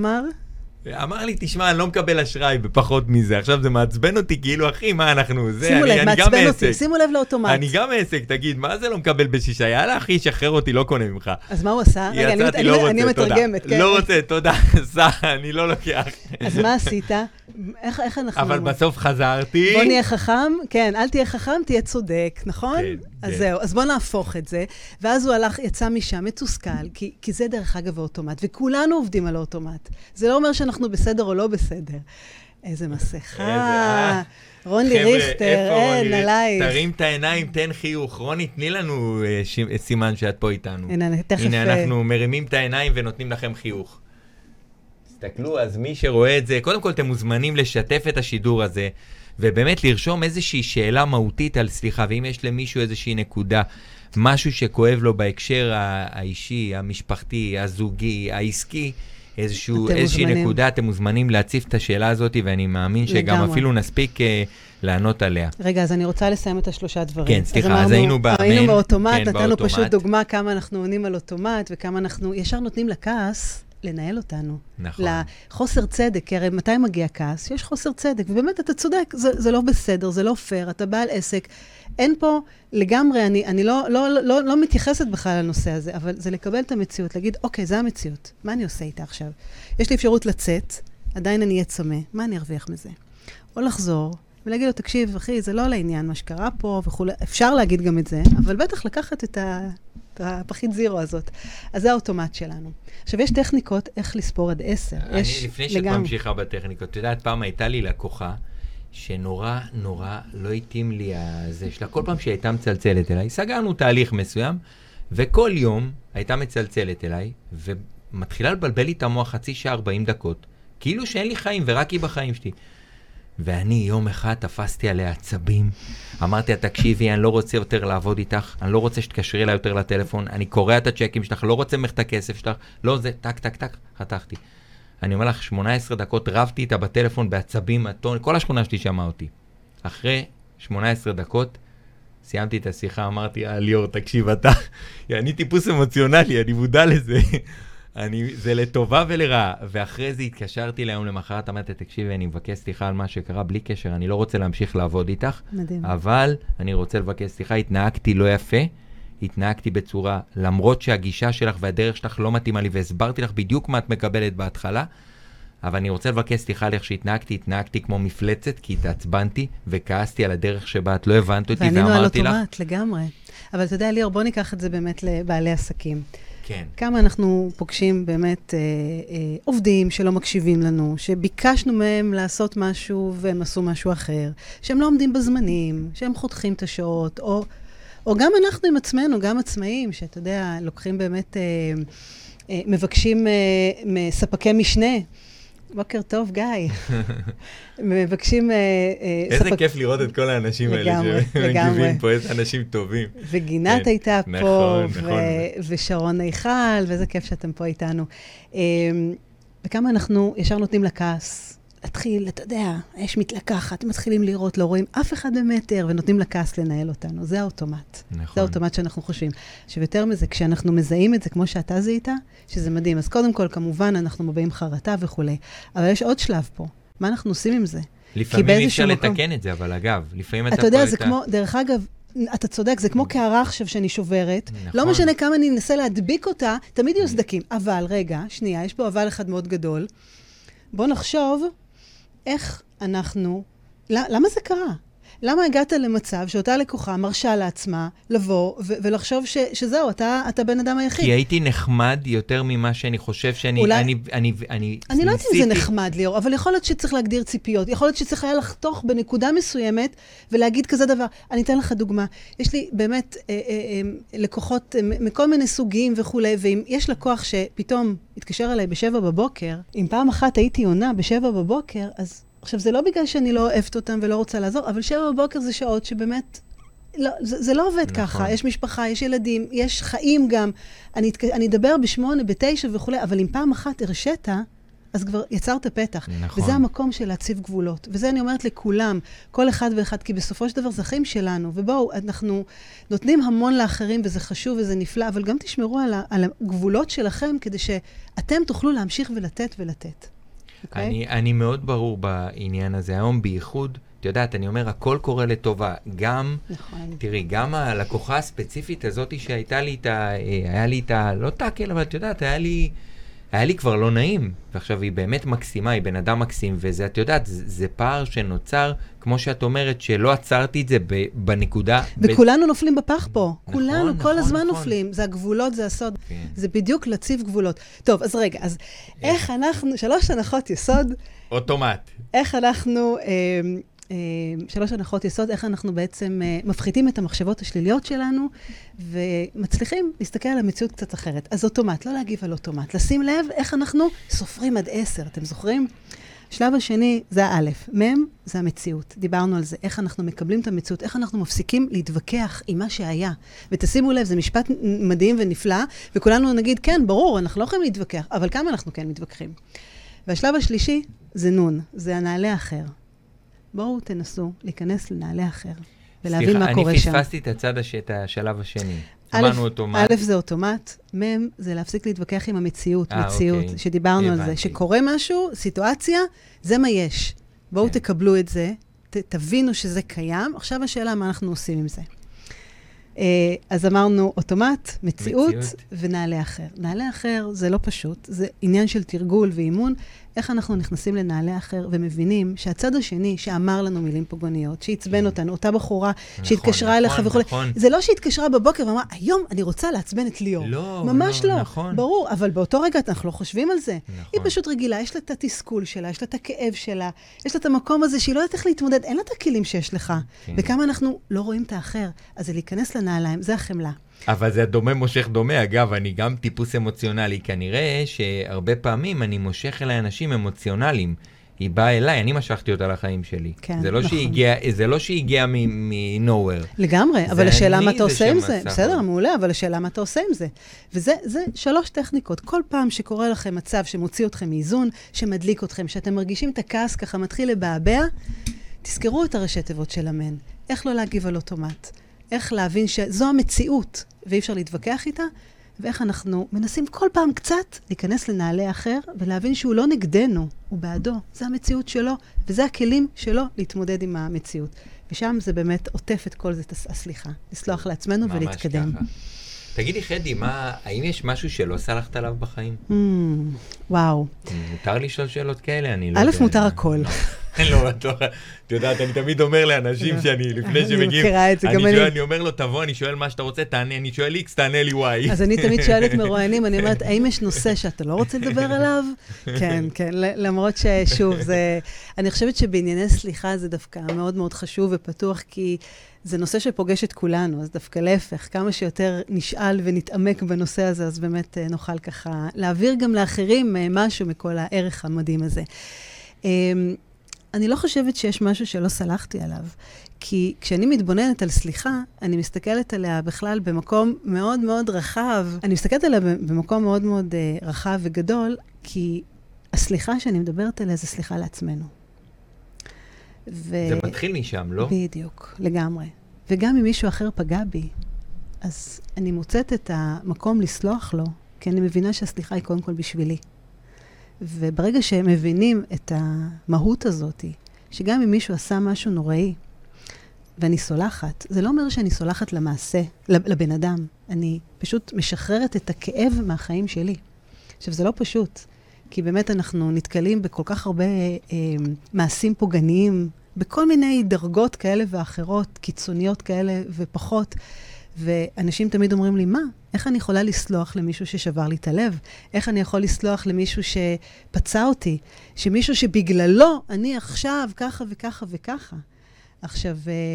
אמר לי, תשמע, אני לא מקבל אשראי בפחות מזה. עכשיו זה מעצבן אותי, כאילו, אחי, מה אנחנו? שימו לב, מעצבן אותי, שימו לב לאוטומט. אני גם עסק, תגיד, מה זה לא מקבל בשישה? יאללה, אחי, שחרר אותי, לא קונה ממך. אז מה הוא עשה? רגע, אני מתרגמת, כן. לא רוצה, תודה, אני לא לוקח. אז מה עשית? איך אנחנו... אבל בסוף חזרתי. בוא נהיה חכם, כן, אל תהיה חכם, תהיה צודק, נכון? אז זהו, אז בוא נהפוך את זה. ואז הוא יצא משם מתוסכל, כי זה דרך אגב האוטומט, וכולנו עובדים על האוטומט. זה לא אומר שאנחנו בסדר או לא בסדר. איזה מסכה. רוני ריכטר, אין, עלייך. תרים את העיניים, תן חיוך. רוני, תני לנו סימן שאת פה איתנו. הנה, תכף... הנה, אנחנו מרימים את העיניים ונותנים לכם חיוך. תסתכלו, אז מי שרואה את זה, קודם כל אתם מוזמנים לשתף את השידור הזה, ובאמת לרשום איזושהי שאלה מהותית על סליחה, ואם יש למישהו איזושהי נקודה, משהו שכואב לו בהקשר האישי, המשפחתי, הזוגי, העסקי, איזושהי נקודה, אתם מוזמנים להציף את השאלה הזאת, ואני מאמין שגם אפילו נספיק לענות עליה. רגע, אז אני רוצה לסיים את השלושה דברים. כן, סליחה, אז היינו באוטומט, נתנו פשוט דוגמה כמה אנחנו עונים על אוטומט, וכמה אנחנו ישר נותנים לכעס, לנהל אותנו. נכון. לחוסר צדק, כי הרי מתי מגיע כעס? יש חוסר צדק, ובאמת אתה צודק, זה לא בסדר, זה לא פייר, אתה בעל עסק. אין פה לגמרי, אני לא מתייחסת בכלל לנושא הזה, אבל זה לקבל את המציאות, להגיד, אוקיי, זה המציאות, מה אני עושה איתה עכשיו? יש לי אפשרות לצאת, עדיין אני אהיה צמא, מה אני ארוויח מזה? או לחזור, ולהגיד לו, תקשיב, אחי, זה לא לעניין מה שקרה פה וכו', אפשר להגיד גם את זה, אבל בטח לקחת את הפחית זירו הזאת. אז זה האוטומט שלנו. עכשיו, יש טכניקות איך לספור עד 10. לפני שאת ממשיכה בטכניקות, אתה יודעת, פעם הייתה לי לקוחה, שנורא לא התאים לי הזה שלה. כל פעם שהיא הייתה מצלצלת אליי, סגרנו תהליך מסוים, וכל יום הייתה מצלצלת אליי, ומתחילה לבלבל לי את המוח חצי שעה 40 דקות, כאילו שאין לי חיים ורק היא בחיים שלי. ואני יום אחד תפסתי עליה עצבים, אמרתי, תקשיבי, אני לא רוצה יותר לעבוד איתך, אני לא רוצה שתקשרי לה יותר לטלפון, אני קורא את הצ'קים שלך, לא רוצה ממך את הכסף שלך, לא זה, טק, חתכתי. אני אומר לך, 18 דקות רבתי איתה בטלפון בעצבים, כל השכונה שלי שמעה אותי. אחרי 18 דקות, סיימתי את השיחה, אמרתי, ליאור, תקשיב, אני טיפוס אמוציונלי, אני מודע לזה. זה לטובה ולרעה, ואחרי זה התקשרתי ליום למחרת, אמרתי, תקשיבי, אני מבקש סליחה על מה שקרה, בלי קשר, אני לא רוצה להמשיך לעבוד איתך, מדהים. אבל אני רוצה לבקש סליחה, התנהגתי לא יפה, התנהגתי בצורה, למרות שהגישה שלך והדרך שלך לא מתאימה לי, והסברתי לך בדיוק מה את מקבלת בהתחלה, אבל אני רוצה לבקש סליחה לך שהתנהגתי כמו מפלצת, כי התעצבנתי וכעסתי על הדרך שבה את לא הבנת אותי, ואמרתי לך... וענינו על אוטומט, לגמרי. אבל אתה יודע, ליאור, בוא ניקח את זה באמת לבעלי עסקים. כן. כמה אנחנו פוגשים באמת עובדים שלא מקשיבים לנו, שביקשנו מהם לעשות משהו והם עשו משהו אחר, שהם לא עומדים בזמנים, שהם חותכים את השעות, או גם אנחנו עם עצמנו, גם עצמאים, שאתה יודע, לוקחים באמת, מבקשים מספקי משנה. בוקר טוב, גיא. מבקשים... איזה כיף לראות את כל האנשים האלה שמגיבים פה, איזה אנשים טובים. וגינת הייתה פה, ושרון איכל, ואיזה כיף שאתם פה איתנו. וכמה אנחנו ישר נותנים לכעס. להתחיל, אתה יודע, יש מתלקחת, מתחילים לראות, לא רואים אף אחד במטר, ונותנים לכעס לנהל אותנו. זה האוטומט. נכון. זה האוטומט שאנחנו חושבים. עכשיו, יותר מזה, כשאנחנו מזהים את זה, כמו שאתה זיהית, שזה מדהים. אז קודם כל, כמובן, אנחנו מבאים חרטה וכו'. אבל יש עוד שלב פה. מה אנחנו עושים עם זה? לפעמים אי אפשר לתקן את זה, אבל אגב, לפעמים אתה יודע, זה כמו, דרך אגב, אתה צודק, זה כמו קערה עכשיו שאני שוברת. נכון. לא משנה כמה אני אנסה להדביק אותה, תמיד יהיו סדקים. אבל, רגע, שנייה, יש פה אבל אחד מאוד גדול. בוא נחשוב איך אנחנו, למה זה קרה? למה הגעת למצב שאותה לקוחה מרשה לעצמה לבוא ולחשוב שזהו, אתה בן אדם היחיד? כי הייתי נחמד יותר ממה שאני חושב שאני... אולי... אני לא יודעת אם זה נחמד, ליאור, אבל יכול להיות שצריך להגדיר ציפיות. יכול להיות שצריך היה לחתוך בנקודה מסוימת ולהגיד כזה דבר. אני אתן לך דוגמה. יש לי באמת לקוחות מכל מיני סוגים וכו', ואם יש לקוח שפתאום התקשר אליי ב7 בבוקר, אם פעם אחת הייתי עונה ב7 בבוקר, אז עכשיו זה לא בגלל שאני לא אוהבת אותם ולא רוצה לעזור, אבל 7 בבוקר זה שעות שבאמת, לא, זה לא עובד ככה. יש משפחה, יש ילדים, יש חיים גם. אני אדבר ב8, ב9 וכו', אבל אם פעם אחת הרשית, אז כבר יצרת פתח. נכון. וזה המקום של להציב גבולות. וזה אני אומרת לכולם, כל אחד ואחד, כי בסופו של דבר זה חיים שלנו. ובואו, אנחנו נותנים המון לאחרים, וזה חשוב וזה נפלא, אבל גם תשמרו על הגבולות שלכם, כדי שאתם תוכלו להמשיך ולתת ולתת. אני מאוד ברור בעניין הזה. היום בייחוד, את יודעת, אני אומר, הכל קורה לטובה. גם, תראי, גם הלקוחה הספציפית הזאת שהייתה לי איתה, היה לי איתה, לא תעקל, אבל את יודעת, היה לי כבר לא נעים, ועכשיו היא באמת מקסימה, היא בן אדם מקסים, וזה, את יודעת, זה פער שנוצר, כמו שאת אומרת, שלא עצרתי את זה בנקודה. וכולנו נופלים בפח פה. נכון, כולנו, כל הזמן נכון. נופלים. זה הגבולות, זה הסוד. כן. זה בדיוק להציב גבולות. טוב, אז רגע, אז איך אנחנו, 3 הנחות יסוד, אוטומט. איך אנחנו, 3 הנחות יסוד, איך אנחנו בעצם מפחיתים את המחשבות השליליות שלנו, ומצליחים להסתכל על המציאות קצת אחרת. אז אוטומט, לא להגיב על אוטומט. לשים לב איך אנחנו סופרים עד 10, אתם זוכרים? השלב השני זה האלף. מם זה המציאות. דיברנו על זה. איך אנחנו מקבלים את המציאות, איך אנחנו מפסיקים להתווכח עם מה שהיה. ותשימו לב, זה משפט מדהים ונפלא, וכולנו נגיד, כן, ברור, אנחנו לא יכולים להתווכח, אבל כמה אנחנו כן מתווכחים. והשלב השלישי זה נון, זה הנעלה אחר. בואו תנסו להיכנס לנעלה אחר, ולהבין מה קורה שם. סליחה, אני פספסתי את השלב השני. אמרנו אוטומט. א' זה אוטומט, מ' זה להפסיק להתווכח עם המציאות, מציאות, שדיברנו על זה, שקורה משהו, סיטואציה, זה מה יש. בואו תקבלו את זה, תבינו שזה קיים, עכשיו השאלה מה אנחנו עושים עם זה. אז אמרנו אוטומט, מציאות ונעלה אחר. נעלה אחר זה לא פשוט, זה עניין של תרגול ואימון, איך אנחנו נכנסים לנעלה אחר ומבינים שהצד השני שאמר לנו מילים פוגעניות, שהצבן אותנו, אותה בחורה שהתקשרה אליך וכו', זה לא שהתקשרה בבוקר ואמרה, היום אני רוצה לעצבן את ליאור. לא, ממש לא. נכון. ברור, אבל באותו רגע אנחנו לא חושבים על זה. היא פשוט רגילה, יש לה את התסכול שלה, יש לה את הכאב שלה, יש לה את המקום הזה שהיא לא יודעת איך להתמודד, אין לה את הכלים שיש לך. וכמה אנחנו לא רואים את האחר, אז זה להיכנס לנעליים, זה החמלה. אבל זה דומה מושך דומה. אגב, אני גם טיפוס אמוציונלי. כנראה שהרבה פעמים אני מושך אליי אנשים אמוציונליים. היא באה אליי, אני משכתי אותה לחיים שלי. כן, זה לא נכון. זה לא שהיא הגיעה מ-nowhere. לגמרי, אבל השאלה מה אתה עושה עם זה. בסדר, מעולה, אבל השאלה מה אתה עושה עם זה. וזה 3 טכניקות. כל פעם שקורה לכם מצב שמוציא אתכם מאיזון, שמדליק אתכם, שאתם מרגישים את הכעס ככה מתחיל לבעבע, תזכרו את הראשי תיבות של אמן. איך לא להגיב על אוטומט? איך להבין שזו המציאות, ואי אפשר להתווכח איתה, ואיך אנחנו מנסים כל פעם קצת להיכנס לנעלי אחר, ולהבין שהוא לא נגדנו, הוא בעדו. זה המציאות שלו, וזה הכלים שלו להתמודד עם המציאות. ושם זה באמת עוטף את כל זה, הסליחה. לסלוח לעצמנו ולהתקדם. ממש ככה. תגידי, חדי, האם יש משהו שלא סלחת עליו בחיים? וואו. מותר לשאול שאלות כאלה? אני לא יודע. א', מותר הכל. לא, את יודעת, אני תמיד אומר לאנשים שאני, לפני שמגיעים, אני אומר לו, תבוא, אני שואל מה שאתה רוצה, תענה, אני שואל X, תענה לי Y. אז אני תמיד שואלת מרואיינים, אני אומרת, האם יש נושא שאתה לא רוצה לדבר עליו? כן, כן, למרות ששוב, אני חושבת שבענייני סליחה זה דווקא מאוד מאוד חשוב ופתוח, כי זה נושא שפוגש את כולנו, אז דווקא להפך, כמה שיותר נשאל ונתעמק בנושא הזה, אז באמת נוכל ככה להעביר גם לאחרים משהו מכל הערך המדהים הזה. אני לא חושבת שיש משהו שלא סלחתי עליו, כי כשאני מתבוננת על סליחה, אני מסתכלת עליה בכלל במקום מאוד מאוד רחב. אני מסתכלת עליה במקום מאוד מאוד רחב וגדול, כי הסליחה שאני מדברת עליה זה סליחה לעצמנו. זה מתחיל משם, לא? בדיוק, לגמרי. וגם אם מישהו אחר פגע בי, אז אני מוצאת את המקום לסלוח לו, כי אני מבינה שהסליחה היא קודם כל בשבילי. וברגע שהם מבינים את המהות הזאת, שגם אם מישהו עשה משהו נוראי, ואני סולחת, זה לא אומר שאני סולחת למעשה, לבן אדם. אני פשוט משחררת את הכאב מהחיים שלי. עכשיו, זה לא פשוט, כי באמת אנחנו נתקלים בכל כך הרבה מעשים פוגעניים בכל מיני דרגות כאלה ואחרות, קיצוניות כאלה ופחות. ואנשים תמיד אומרים לי, מה? איך אני יכולה לסלוח למישהו ששבר לי את הלב? איך אני יכול לסלוח למישהו שפצע אותי? שמישהו שבגללו אני עכשיו ככה וככה וככה. עכשיו,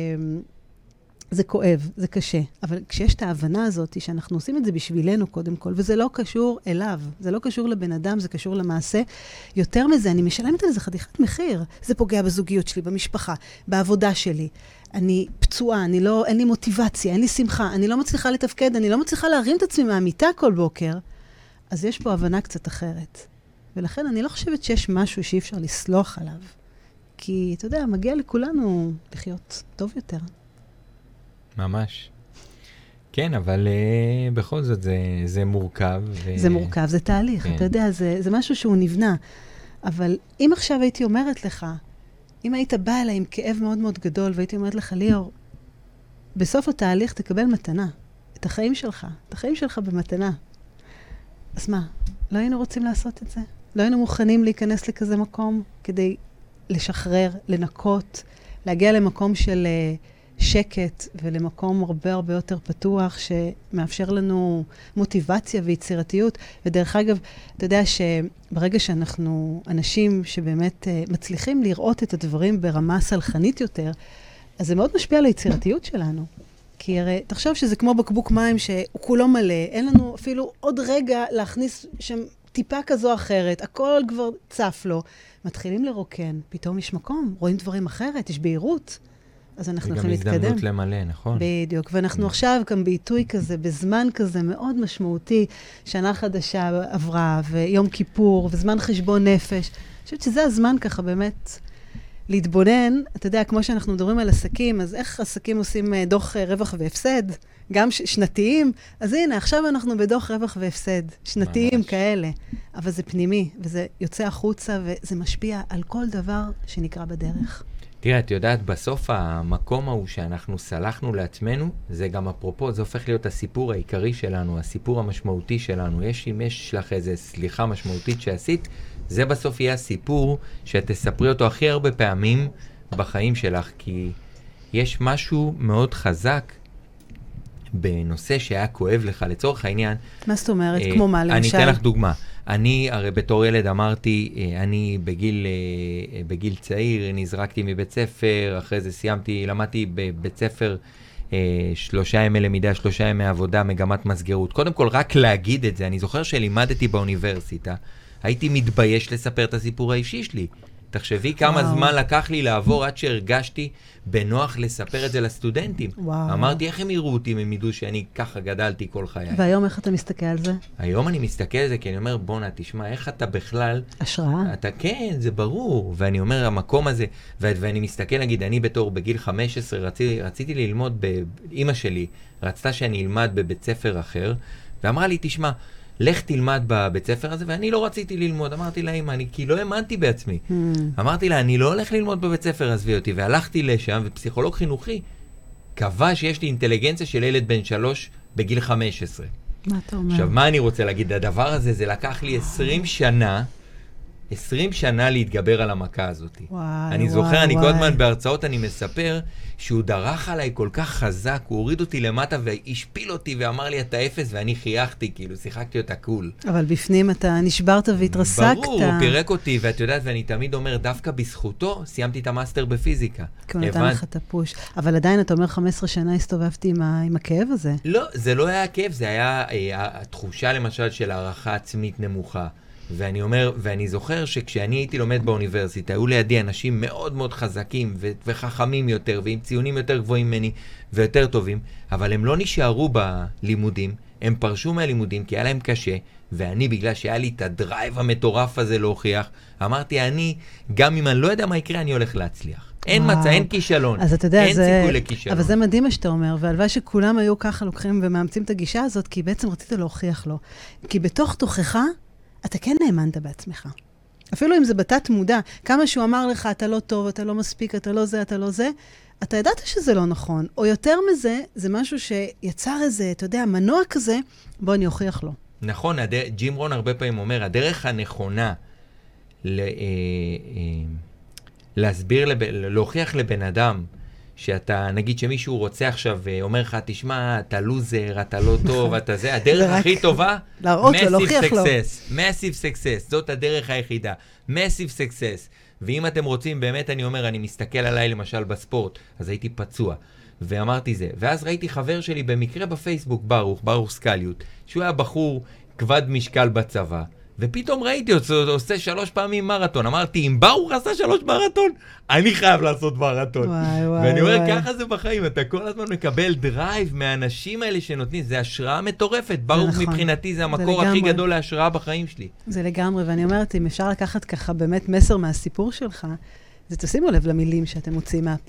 זה כואב, זה קשה. אבל כשיש את ההבנה הזאת, שאנחנו עושים את זה בשבילנו קודם כל, וזה לא קשור אליו, זה לא קשור לבן אדם, זה קשור למעשה. יותר מזה, אני משלמת על זה חתיכת מחיר. זה פוגע בזוגיות שלי, במשפחה, בעבודה שלי. אני פצועה, אין לי מוטיבציה, אין לי שמחה, אני לא מצליחה לתפקד, אני לא מצליחה להרים את עצמי מהמיטה כל בוקר. אז יש פה הבנה קצת אחרת. ולכן אני לא חושבת שיש משהו שאי אפשר לסלוח עליו. כי, אתה יודע, מגיע לכולנו לחיות טוב יותר. ממש. כן, אבל בכל זאת זה מורכב. זה מורכב, זה תהליך. כן. אתה יודע, זה משהו שהוא נבנה. אבל אם עכשיו הייתי אומרת לך, אם היית בא אליי עם כאב מאוד מאוד גדול, והייתי אומרת לך, ליאור, בסוף התהליך תקבל מתנה. את החיים שלך במתנה. אז מה? לא היינו רוצים לעשות את זה? לא היינו מוכנים להיכנס לכזה מקום כדי לשחרר, לנקות, להגיע למקום של שקט ולמקום הרבה הרבה יותר פתוח שמאפשר לנו מוטיבציה ויצירתיות. ודרך אגב, אתה יודע שברגע שאנחנו אנשים שבאמת מצליחים לראות את הדברים ברמה סלחנית יותר, אז זה מאוד משפיע על היצירתיות שלנו. כי הרי תחשוב שזה כמו בקבוק מים שהוא כולו מלא, אין לנו אפילו עוד רגע להכניס שם טיפה כזו אחרת, הכל כבר צף לו. מתחילים לרוקן, פתאום יש מקום, רואים דברים אחרת, יש בהירות. אז אנחנו יכולים להתקדם. וגם הזדמנות למלא, נכון? בדיוק. ואנחנו עכשיו גם בעיתוי כזה, בזמן כזה מאוד משמעותי, שנה חדשה עברה, ויום כיפור, וזמן חשבון נפש. אני חושבת שזה הזמן ככה באמת להתבונן. אתה יודע, כמו שאנחנו מדברים על עסקים, אז איך עסקים עושים דוח רווח והפסד? גם שנתיים? אז הנה, עכשיו אנחנו בדוח רווח והפסד. שנתיים כאלה. אבל זה פנימי, וזה יוצא החוצה, וזה משפיע על כל דבר שנקרא בדרך. תראה, את יודעת, בסוף המקום ההוא שאנחנו סלחנו לעצמנו, זה גם אפרופו, זה הופך להיות הסיפור העיקרי שלנו, הסיפור המשמעותי שלנו. אם יש לך איזו סליחה משמעותית שעשית, זה בסוף יהיה הסיפור שאת תספרי אותו הכי הרבה פעמים בחיים שלך, כי יש משהו מאוד חזק בנושא שהיה כואב לך, לצורך העניין. מה זאת אומרת? כמו מה, למשל? אני אתן לך דוגמה. אני הרי בתור ילד אמרתי, אני בגיל צעיר נזרקתי מבית ספר, אחרי זה למדתי בבית ספר 3 ימי למידה, 3 ימי עבודה, מגמת מסגרות. קודם כל, רק להגיד את זה, אני זוכר שלימדתי באוניברסיטה, הייתי מתבייש לספר את הסיפור האישי שלי. תחשבי כמה זמן לקח לי לעבור עד שהרגשתי בנוח לספר את זה לסטודנטים. אמרתי, איך הם יראו אותי אם הם ידעו שאני ככה גדלתי כל חיי? והיום איך אתה מסתכל על זה? היום אני מסתכל על זה כי אני אומר, בונה, תשמע, איך אתה בכלל... השראה. כן, זה ברור. ואני אומר, המקום הזה, ואני מסתכל, נגיד, אני בגיל 15 רציתי ללמוד, אמא שלי רצתה שאני אלמד בבית ספר אחר, ואמרה לי, תשמע, לך תלמד בבית ספר הזה, ואני לא רציתי ללמוד. אמרתי לה, אמא, כי לא האמנתי בעצמי. אמרתי לה, אני לא הולך ללמוד בבית ספר, עזבי אותי, והלכתי לשם, ופסיכולוג חינוכי קבע שיש לי אינטליגנציה של ילד בן 3 בגיל 15. מה אתה אומר? עכשיו, מה אני רוצה להגיד? הדבר הזה, זה לקח לי 20 שנה להתגבר על המכה הזאת. אני זוכר, אני כל הזמן בהרצאות אני מספר שהוא דרך עליי כל כך חזק, הוא הוריד אותי למטה והשפיל אותי ואמר לי אתה אפס, ואני חייכתי, כאילו שיחקתי אותה קול. אבל בפנים אתה נשברת והתרסקת. ברור, הוא פירק אותי, ואת יודעת, ואני תמיד אומר, דווקא בזכותו סיימתי את המאסטר בפיזיקה. כי הוא נתן לך את הפוש. אבל עדיין אתה אומר 15 שנה הסתובבתי עם הכאב הזה. לא, זה לא היה הכאב, זה היה התחושה למשל של הערכה עצמית נמוכה. ואני אומר, ואני זוכר שכשאני הייתי לומד באוניברסיטה, היו לידי אנשים מאוד מאוד חזקים וחכמים יותר, ועם ציונים יותר גבוהים ממני ויותר טובים, אבל הם לא נשארו בלימודים, הם פרשו מהלימודים כי היה להם קשה, ואני, בגלל שהיה לי את הדרייב המטורף הזה להוכיח, אמרתי, גם אם אני לא יודע מה יקרה, אני הולך להצליח. אין מצא, אין כישלון. אז אתה יודע, אין סיכוי לכישלון. אבל זה מדהים מה שאתה אומר, והלוואי שכולם היו ככה לוקחים ומאמצים את הגישה הזאת, כי בעצם רצית להוכיח לו. כי בתוך תוכך, אתה כן נאמנת בעצמך. אפילו אם זה בתת מודע, כמה שהוא אמר לך, אתה לא טוב, אתה לא מספיק, אתה לא זה, אתה לא זה, אתה ידעת שזה לא נכון. או יותר מזה, זה משהו שיצר איזה, אתה יודע, מנוע כזה, בוא אני אוכיח לו. נכון, ג'ים רון הרבה פעמים אומר, הדרך הנכונה להוכיח לבן אדם, שאתה, נגיד שמישהו רוצה עכשיו, אומר לך, תשמע, אתה לוזר, אתה לא טוב, אתה זה, הדרך הכי טובה, massive success, זאת הדרך היחידה, massive success. ואם אתם רוצים, באמת אני אומר, אני מסתכל עליי למשל בספורט, אז הייתי פצוע, ואמרתי זה. ואז ראיתי חבר שלי במקרה בפייסבוק, ברוך סקליות, שהוא היה בחור כבד משקל בצבא, ופתאום ראיתי אותו עושה 3 פעמים מרתון. אמרתי, אם ברוך עשה 3 מרתון, אני חייב לעשות מרתון. ואני אומר, ככה זה בחיים, אתה כל הזמן מקבל דרייב מהאנשים האלה שנותנים, זה השראה מטורפת. ברוך מבחינתי זה המקור הכי גדול להשראה בחיים שלי. זה לגמרי, ואני אומרת, אם אפשר לקחת ככה באמת מסר מהסיפור שלך, זה תשימו לב למילים שאתם מוצאים מהפה.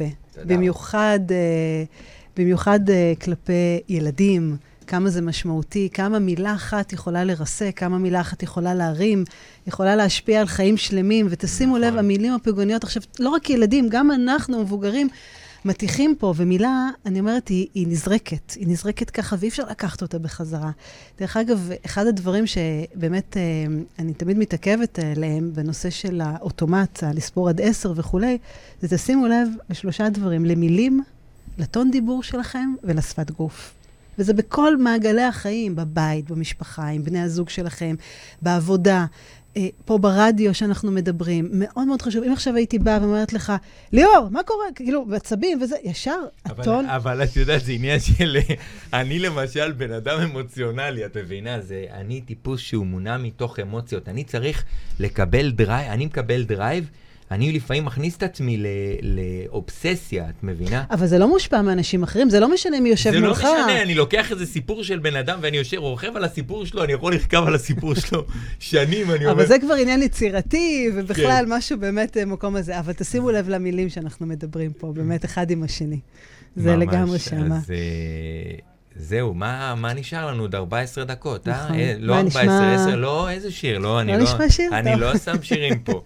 במיוחד כלפי ילדים, כמה זה משמעותי, כמה מילה אחת יכולה לרסק, כמה מילה אחת יכולה להרים, יכולה להשפיע על חיים שלמים, ותשימו לב, המילים הפגוניות, עכשיו, לא רק ילדים, גם אנחנו, מבוגרים, מתיחים פה, ומילה, אני אומרת, היא נזרקת ככה, ואי אפשר לקחת אותה בחזרה. דרך אגב, אחד הדברים שבאמת אני תמיד מתעכבת עליהם, בנושא של האוטומט, לספור עד 10 וכו', זה תשימו לב ל3 דברים, למילים, לטון דיבור שלכם ולשפת גוף. וזה בכל מעגלי החיים, בבית, במשפחה, עם בני הזוג שלכם, בעבודה, פה ברדיו שאנחנו מדברים. מאוד מאוד חשוב. אם עכשיו הייתי באה ואומרת לך, ליאור, מה קורה? כאילו, בעצבים וזה, ישר, הטון. אבל את יודעת, זה עניין של... אני למשל בן אדם אמוציונלי, את מבינה? אני טיפוס שהוא מונע מתוך אמוציות. אני צריך לקבל דרייב, אני מקבל דרייב, אני לפעמים מכניס את עצמי לאובססיה, את מבינה? אבל זה לא מושפע מאנשים אחרים, זה לא משנה מי יושב מולך. זה לא משנה, אני לוקח איזה סיפור של בן אדם, ואני יושב, רוכב על הסיפור שלו, אני יכול לרכב על הסיפור שלו שנים, אני אומר... אבל זה כבר עניין יצירתי, ובכלל משהו באמת מקום הזה. אבל תשימו לב למילים שאנחנו מדברים פה, באמת אחד עם השני. זה לגמרי שמה. זהו, מה נשאר לנו? עוד 14 דקות, אה? לא 14, 10, לא, איזה שיר? לא, אני לא שם שירים פה.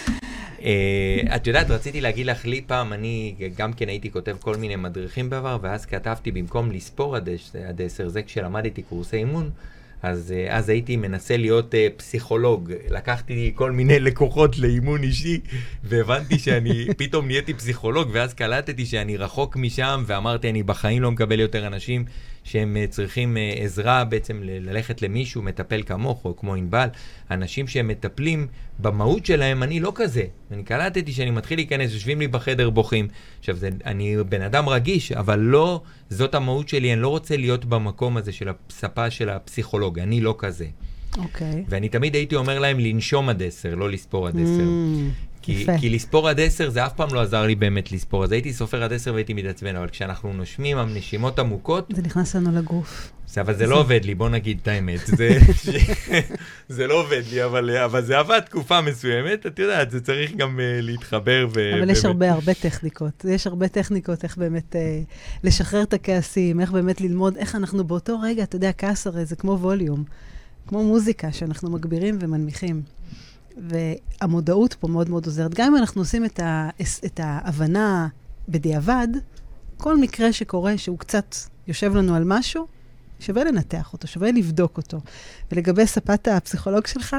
את יודעת, רציתי להגיד לך, לי פעם, אני גם כן הייתי כותב כל מיני מדריכים בעבר, ואז כתבתי במקום לספור עד 10, זה כשלמדתי קורסי אימון, אז הייתי מנסה להיות פסיכולוג. לקחתי כל מיני לקוחות לאימון אישי, והבנתי שאני פתאום נהייתי פסיכולוג, ואז קלטתי שאני רחוק משם, ואמרתי, אני בחיים לא מקבל יותר אנשים שהם צריכים עזרה בעצם ללכת למישהו, מטפל כמוך או כמו ענבל, אנשים שהם מטפלים במהות שלהם, אני לא כזה. אני קלטתי שאני מתחיל להיכנס, יושבים לי בחדר בוכים. עכשיו, אני בן אדם רגיש, אבל לא, זאת המהות שלי, אני לא רוצה להיות במקום הזה של הספה של הפסיכולוג, אני לא כזה. אוקיי. ואני תמיד הייתי אומר להם לנשום עד 10, לא לספור עד 10. כי לספור עד 10 זה אף פעם לא עזר לי באמת לספור, אז הייתי סופר עד 10 והייתי מתעצבן, אבל כשאנחנו נושמים נשימות עמוקות... זה נכנס לנו לגוף. אבל זה לא עובד לי, בוא נגיד את האמת. זה לא עובד לי, אבל זה עבד תקופה מסוימת, את יודעת, זה צריך גם להתחבר. אבל יש הרבה טכניקות, יש הרבה טכניקות איך באמת לשחרר את הכעסים, איך באמת ללמוד, איך אנחנו באותו רגע, אתה יודע, כעס הרי זה כמו ווליום, כמו מוזיקה שאנחנו מגבירים ומנמיכים. והמודעות פה מאוד מאוד עוזרת. גם אם אנחנו עושים את ההבנה בדיעבד, כל מקרה שקורה שהוא קצת יושב לנו על משהו, שווה לנתח אותו, שווה לבדוק אותו. ולגבי ספת הפסיכולוג שלך,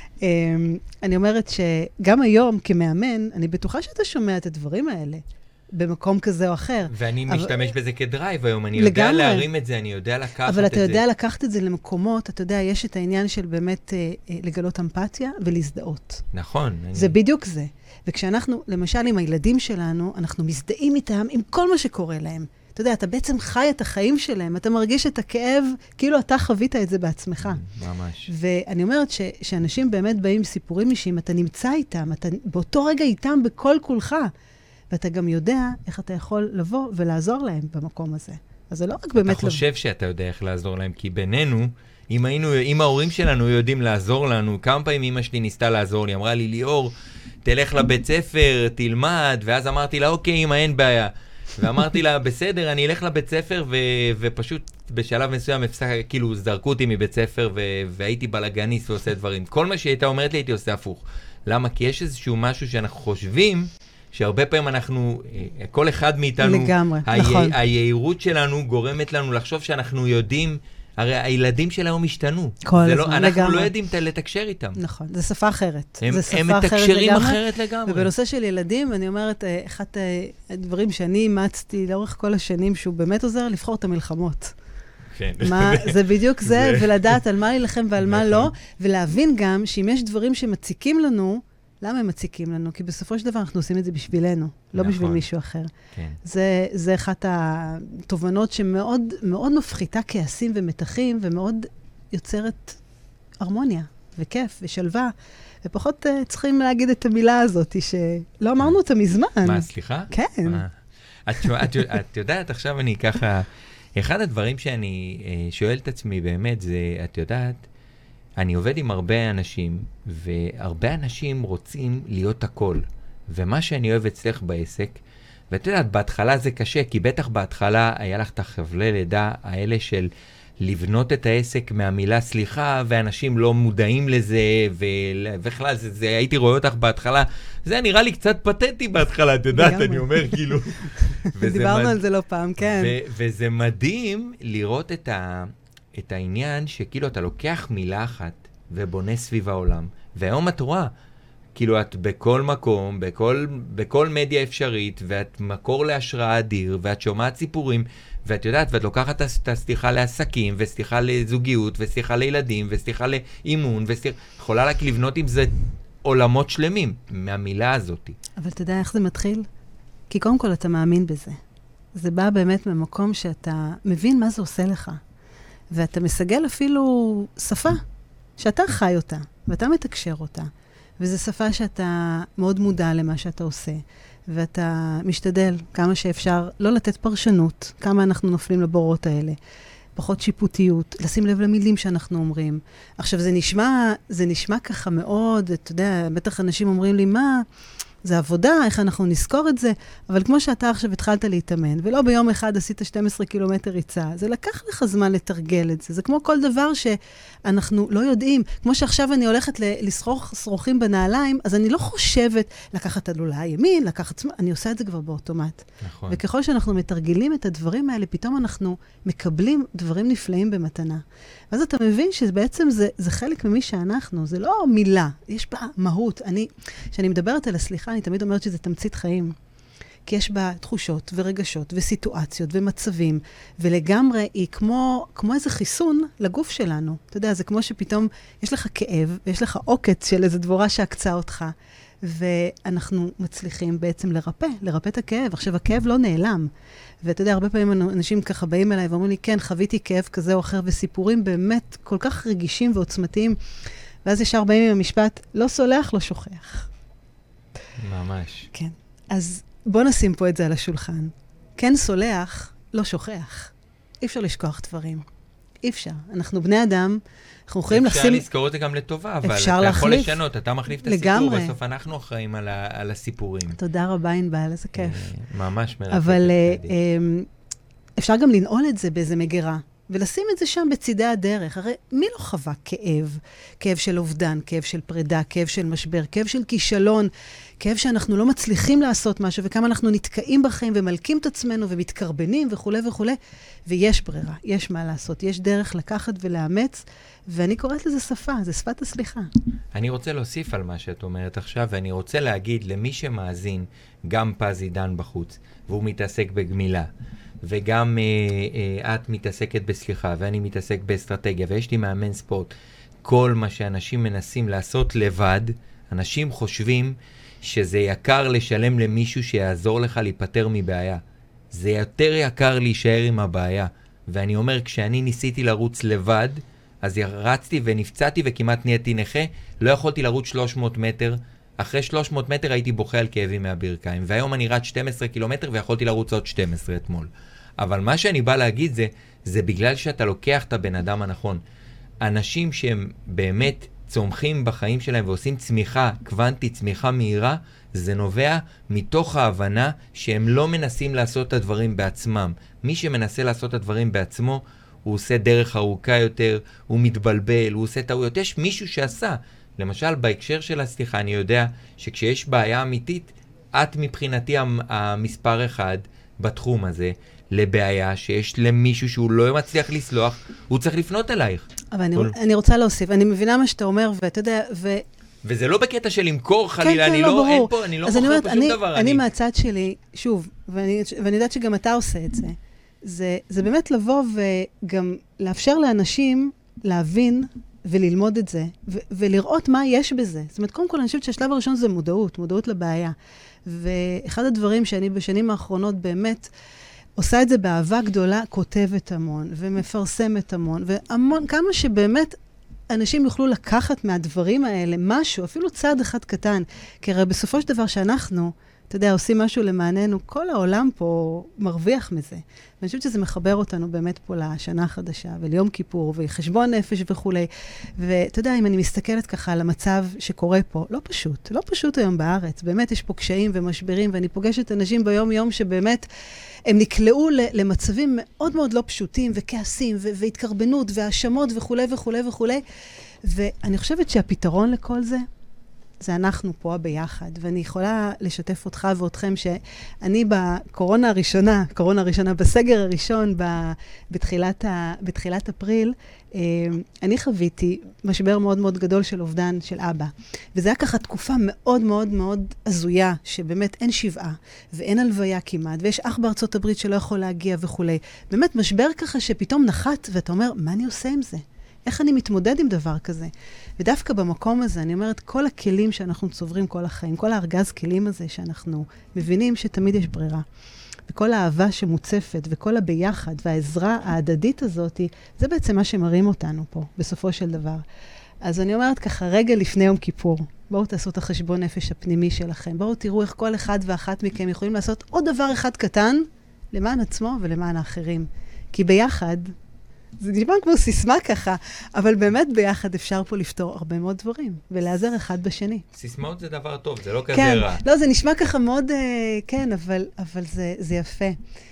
אני אומרת שגם היום כמאמן, אני בטוחה שאתה שומע את הדברים האלה. במקום כזה או אחר. ואני משתמש בזה כדרייב היום, אני יודע להרים את זה, אני יודע לקחת את זה. אבל אתה יודע לקחת את זה למקומות, אתה יודע, יש את העניין של באמת לגלות אמפתיה ולהזדהות. נכון. זה בדיוק זה. וכשאנחנו, למשל עם הילדים שלנו, אנחנו מזדהים איתם עם כל מה שקורה להם. אתה יודע, אתה בעצם חי את החיים שלהם, אתה מרגיש את הכאב, כאילו אתה חווית את זה בעצמך. ממש. ואני אומרת שאנשים באמת באים סיפורים אישיים, אתה נמצא איתם, אתה באותו רגע איתם בכל כולך. ואתה גם יודע איך אתה יכול לבוא ולעזור להם במקום הזה. אז זה לא רק באמת... אתה חושב שאתה יודע איך לעזור להם, כי בינינו, אם ההורים שלנו יודעים לעזור לנו, כמה פעמים אמא שלי ניסתה לעזור לי, אמרה לי, ליאור, תלך לבית ספר, תלמד, ואז אמרתי לה, אוקיי, אמא, אין בעיה. ואמרתי לה, בסדר, אני אלך לבית ספר, ופשוט בשלב מסוים, כאילו, זרקו אותי מבית ספר, והייתי בלגניסט ועושה דברים. כל מה שהייתה אומרת לי, הייתי עושה הפוך. למה? כי יש איזשהו משהו שאנחנו חושבים, שהרבה פעמים אנחנו, כל אחד מאיתנו, לגמרי, נכון. היעירות שלנו גורמת לנו לחשוב שאנחנו יודעים הרי הילדים שלהם השתנו. כל הזמן, לגמרי. אנחנו לא יודעים לתקשר איתם. נכון, זה שפה אחרת. הם מתקשרים אחרת לגמרי. ובנושא של ילדים, אני אומרת, אחד הדברים שאני אימצתי לאורך כל השנים, שהוא באמת עוזר לבחור את המלחמות. כן. זה בדיוק זה, ולדעת על מה להילחם ועל מה לא, ולהבין גם שאם יש דברים שמציקים לנו, למה הם מציקים לנו? כי בסופו של דבר אנחנו עושים את זה בשבילנו, לא בשביל מישהו אחר. זה אחת התובנות שמאוד מאוד מפחיתה כעסים ומתחים, ומאוד יוצרת הרמוניה וכיף ושלווה, ופחות צריכים להגיד את המילה הזאת, שלא אמרנו אותה מזמן. מה, סליחה? כן. את יודעת, עכשיו אני ככה, אחד הדברים שאני שואל את עצמי באמת זה, את יודעת, אני עובד עם הרבה אנשים, והרבה אנשים רוצים להיות הכל. ומה שאני אוהב אצלך בעסק, ואת יודעת, בהתחלה זה קשה, כי בטח בהתחלה היה לך את החבלי לידה האלה של לבנות את העסק מהמילה סליחה, ואנשים לא מודעים לזה, ובכלל, הייתי רואה אותך בהתחלה, זה נראה לי קצת פתטי בהתחלה, את יודעת, אני אומר כאילו. דיברנו על זה לא פעם, כן. וזה מדהים לראות את העניין שכאילו אתה לוקח מילה אחת ובונה סביב העולם, והיום את רואה, כאילו את בכל מקום, בכל מדיה אפשרית, ואת מקור להשראה אדיר, ואת שומעת סיפורים, ואת יודעת, ואת לוקחת את הסליחה לעסקים, וסליחה לזוגיות, וסליחה לילדים, וסליחה לאימון, יכולה רק לבנות עם זה עולמות שלמים מהמילה הזאת. אבל אתה יודע איך זה מתחיל? כי קודם כל אתה מאמין בזה. זה בא באמת ממקום שאתה מבין מה זה עושה לך. ואתה מסגל אפילו שפה שאתה חי אותה, ואתה מתקשר אותה. וזו שפה שאתה מאוד מודע למה שאתה עושה, ואתה משתדל כמה שאפשר לא לתת פרשנות, כמה אנחנו נופלים לבורות האלה. פחות שיפוטיות, לשים לב למילים שאנחנו אומרים. עכשיו, זה נשמע ככה מאוד, אתה יודע, בטח אנשים אומרים לי, מה? זה עבודה, איך אנחנו נזכור את זה, אבל כמו שאתה עכשיו התחלת להתאמן, ולא ביום אחד עשית 12 קילומטר ריצה, זה לקח לך זמן לתרגל את זה. זה כמו כל דבר שאנחנו לא יודעים. כמו שעכשיו אני הולכת לסרוך שרוכים בנעליים, אז אני לא חושבת לקחת עלולה ימין, אני עושה את זה כבר באוטומט. נכון. וככל שאנחנו מתרגלים את הדברים האלה, פתאום אנחנו מקבלים דברים נפלאים במתנה. ואז אתה מבין שבעצם זה חלק ממי שאנחנו, זה לא מילה, יש בה מהות. כשאני מדברת על הסליחה, אני תמיד אומרת שזה תמצית חיים. כי יש בה תחושות ורגשות וסיטואציות ומצבים, ולגמרי היא כמו איזה חיסון לגוף שלנו. אתה יודע, זה כמו שפתאום יש לך כאב, ויש לך עוקץ של איזו דבורה שעקצה אותך, ואנחנו מצליחים בעצם לרפא את הכאב. עכשיו, הכאב לא נעלם. ואתה יודע, הרבה פעמים אנשים ככה באים אליי ואומרים לי, כן, חוויתי כאב כזה או אחר, וסיפורים באמת כל כך רגישים ועוצמתיים, ואז ישר באים עם המשפט, לא סולח, לא שוכח. ממש. כן. אז בוא נשים פה את זה על השולחן. כן סולח, לא שוכח. אי אפשר לשכוח דברים. אי אפשר. אנחנו בני אדם, אנחנו יכולים לשים... אפשר לזכור את זה גם לטובה, אבל אתה יכול לשנות, אתה מחליף את הסיפור, בסוף אנחנו אחראים על הסיפורים. תודה רבה, ענבל, איזה כיף. ממש מרתק. אבל אפשר גם לנעול את זה באיזה מגירה, ולשים את זה שם בצידי הדרך. הרי מי לא חווה כאב? כאב של אובדן, כאב של פרידה, כאב של משבר, כאב של כישלון, כאב שאנחנו לא מצליחים לעשות משהו, וכמה אנחנו נתקעים בחיים ומלכים את עצמנו ומתקרבנים וכו' וכו'. ויש ברירה, יש מה לעשות, יש דרך לקחת ולאמץ, ואני קוראת לזה שפה, זה שפת הסליחה. אני רוצה להוסיף על מה שאת אומרת עכשיו, ואני רוצה להגיד למי שמאזין, גם פז עידן בחוץ, והוא מתעסק בגמילה, וגם את מתעסקת בסליחה, ואני מתעסק באסטרטגיה, ויש לי מאמן ספורט. כל מה שאנשים מנסים לעשות לבד, אנשים חושבים שזה יקר לשלם למישהו שיעזור לך להיפטר מבעיה. זה יותר יקר להישאר עם הבעיה. ואני אומר, כשאני ניסיתי לרוץ לבד, אז רצתי ונפצעתי וכמעט נהייתי נכה, לא יכולתי לרוץ 300 מטר, אחרי 300 מטר הייתי בוכה על כאבים מהברכיים, והיום אני רץ 12 קילומטר ויכולתי לרוץ עוד 12 אתמול. אבל מה שאני בא להגיד זה בגלל שאתה לוקח את הבן אדם הנכון. אנשים שהם באמת צומחים בחיים שלהם ועושים צמיחה קוונטית, צמיחה מהירה, זה נובע מתוך ההבנה שהם לא מנסים לעשות את הדברים בעצמם. מי שמנסה לעשות את הדברים בעצמו, הוא עושה דרך ארוכה יותר, הוא מתבלבל, הוא עושה טעויות. יש מישהו שעשה. למשל, בהקשר של הסליחה, אני יודע שכשיש בעיה אמיתית, את מבחינתי המספר אחד בתחום הזה, לבעיה שיש למישהו שהוא לא מצליח לסלוח, הוא צריך לפנות אלייך. אבל אני רוצה להוסיף, אני מבינה מה שאתה אומר, ואתה יודע, וזה לא בקטע של למכור חלילה, אני לא, אין פה, אני לא מוכר פה שום דבר. אני מהצד שלי, שוב, ואני יודעת שגם אתה עושה את זה, זה באמת לבוא וגם לאפשר לאנשים להבין וללמוד את זה, ולראות מה יש בזה. זאת אומרת, קודם כל, אני חושבת שהשלב הראשון זה מודעות לבעיה. ואחד הדברים שאני בשנים האחרונות באמת עושה את זה באהבה גדולה, כותבת המון, ומפרסמת המון, והמון, כמה שבאמת אנשים יוכלו לקחת מהדברים האלה משהו, אפילו צעד אחד קטן, כי הרי בסופו של דבר שאנחנו, אתה יודע, עושים משהו למעננו, כל העולם פה מרוויח מזה. ואני חושבת שזה מחבר אותנו באמת פה לשנה החדשה, וליום כיפור, וחשבון נפש וכו'. ואתה יודע, אם אני מסתכלת ככה על המצב שקורה פה, לא פשוט היום בארץ. באמת יש פה קשיים ומשברים, ואני פוגשת אנשים ביום-יום שבאמת הם נקלעו למצבים מאוד מאוד לא פשוטים, וכעסים, והתקרבנות, והאשמות וכו' וכו' וכו'. ואני חושבת שהפתרון לכל זה, זה אנחנו פה ביחד, ואני יכולה לשתף אותך ואותכם שאני בקורונה הראשונה, בסגר הראשון, בתחילת אפריל, אני חוויתי משבר מאוד מאוד גדול של אובדן של אבא. וזה היה ככה תקופה מאוד מאוד מאוד הזויה, שבאמת אין שבעה, ואין הלוויה כמעט, ויש אח בארצות הברית שלא יכול להגיע וכו'. באמת משבר ככה שפתאום נחת, ואתה אומר, מה אני עושה עם זה? איך אני מתמודד עם דבר כזה? ודווקא במקום הזה, אני אומרת, כל הכלים שאנחנו צוברים כל החיים, כל הארגז כלים הזה שאנחנו מבינים שתמיד יש ברירה. וכל האהבה שמוצפת, וכל הביחד, והעזרה ההדדית הזאת, זה בעצם מה שמראים אותנו פה, בסופו של דבר. אז אני אומרת ככה, רגע לפני יום כיפור, בואו תעשו את החשבון נפש הפנימי שלכם, בואו תראו איך כל אחד ואחת מכם יכולים לעשות עוד דבר אחד קטן, למען עצמו ולמען האחרים. כי ביחד, זה נשמע כמו סיסמה ככה, אבל באמת ביחד אפשר פה לפתור הרבה מאוד דברים, ולעזר אחד בשני. סיסמאות זה דבר טוב, זה לא כזה רע. לא, זה נשמע ככה מאוד, כן, אבל זה יפה.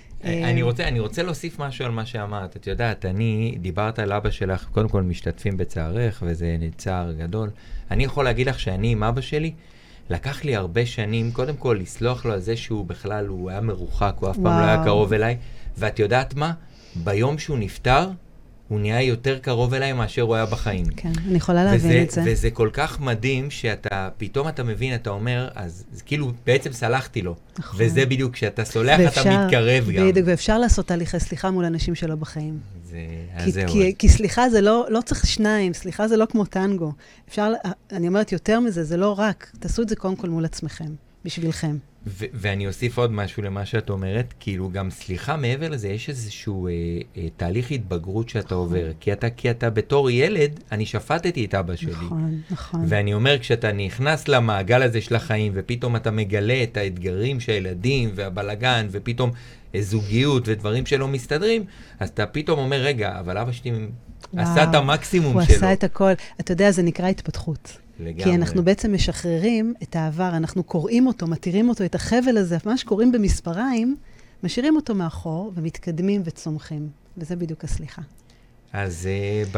אני רוצה להוסיף משהו על מה שאמרת. את יודעת, דיברת על אבא שלך, קודם כל משתתפים בצערך, וזה צער גדול. אני יכול להגיד לך שאני עם אבא שלי, לקח לי הרבה שנים, קודם כל לסלוח לו על זה שהוא בכלל, הוא היה מרוחק, הוא אף פעם לא היה קרוב אליי, ואת יודעת מה? ביום שהוא נפטר, הוא נהיה יותר קרוב אליי מאשר הוא היה בחיים. כן, אני יכולה להבין את זה. וזה כל כך מדהים שאתה, פתאום אתה מבין, אתה אומר, אז כאילו בעצם סלחתי לו. נכון. וזה בדיוק, כשאתה סולח, אתה מתקרב גם. בדיוק, ואפשר לעשות תהליכי סליחה מול אנשים שלא בחיים. זהו. כי סליחה זה לא צריך שניים, סליחה זה לא כמו טנגו. אני אומרת יותר מזה, זה לא רק, תעשו את זה קודם כל מול עצמכם, בשבילכם. ואני אוסיף עוד משהו למה שאת אומרת, כאילו גם סליחה מעבר לזה, יש איזשהו תהליך התבגרות שאתה עובר, כי אתה בתור ילד, אני שפטתי את אבא שלי. נכון. ואני אומר, כשאתה נכנס למעגל הזה של החיים, ופתאום אתה מגלה את האתגרים של הילדים והבלגן, ופתאום זוגיות ודברים שלא מסתדרים, אז אתה פתאום אומר, רגע, אבל אבא שלי עשה את המקסימום שלו. הוא עשה את הכל. אתה יודע, זה נקרא התפתחות. לגמרי. כי אנחנו בעצם משחררים את העבר, אנחנו קוראים אותו, מתירים אותו, את החבל הזה, מה שקוראים במספריים, משאירים אותו מאחור ומתקדמים וצומחים. וזה בדיוק הסליחה. אז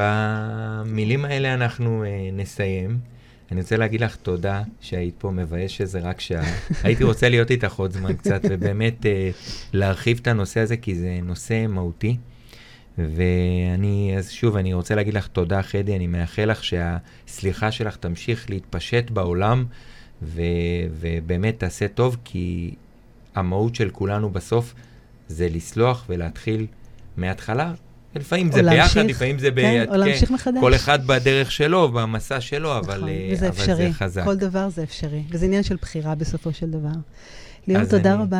במילים האלה אנחנו נסיים. אני רוצה להגיד לך תודה שהיית פה, מבייש שזה רק שעה. הייתי רוצה להיות איתך עוד זמן קצת, ובאמת להרחיב את הנושא הזה, כי זה נושא מהותי. אז שוב, אני רוצה להגיד לך תודה, חדי, אני מאחל לך שהסליחה שלך תמשיך להתפשט בעולם, ובאמת תעשה טוב, כי המהות של כולנו בסוף זה לסלוח ולהתחיל מההתחלה. לפעמים זה ביחד, לפעמים זה או להמשיך מחדש. כל אחד בדרך שלו, במסע שלו, אבל זה חזק. כל דבר זה אפשרי, וזה עניין של בחירה בסופו של דבר. ליאור, תודה רבה.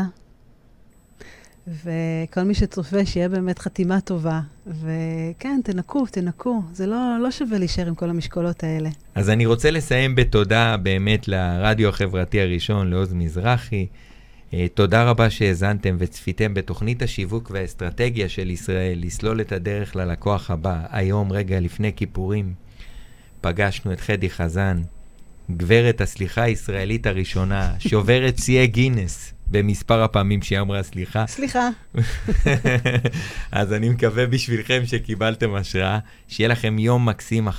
וכל מי שצופה, שיהיה באמת חתימה טובה. וכן, תנקו. זה לא שווה להישאר עם כל המשקולות האלה. אז אני רוצה לסיים בתודה באמת לרדיו החברתי הראשון, לעוז מזרחי. תודה רבה שהזנתם וצפיתם בתוכנית השיווק והאסטרטגיה של ישראל, לסלול את הדרך ללקוח הבא. היום, רגע לפני כיפורים, פגשנו את חדי חזן, גברת הסליחה הישראלית הראשונה, שוברת שיאי גינס. במספר הפעמים שהיא אמרה סליחה. סליחה. אז אני מקווה בשבילכם שקיבלתם השראה, שיהיה לכם יום מקסים.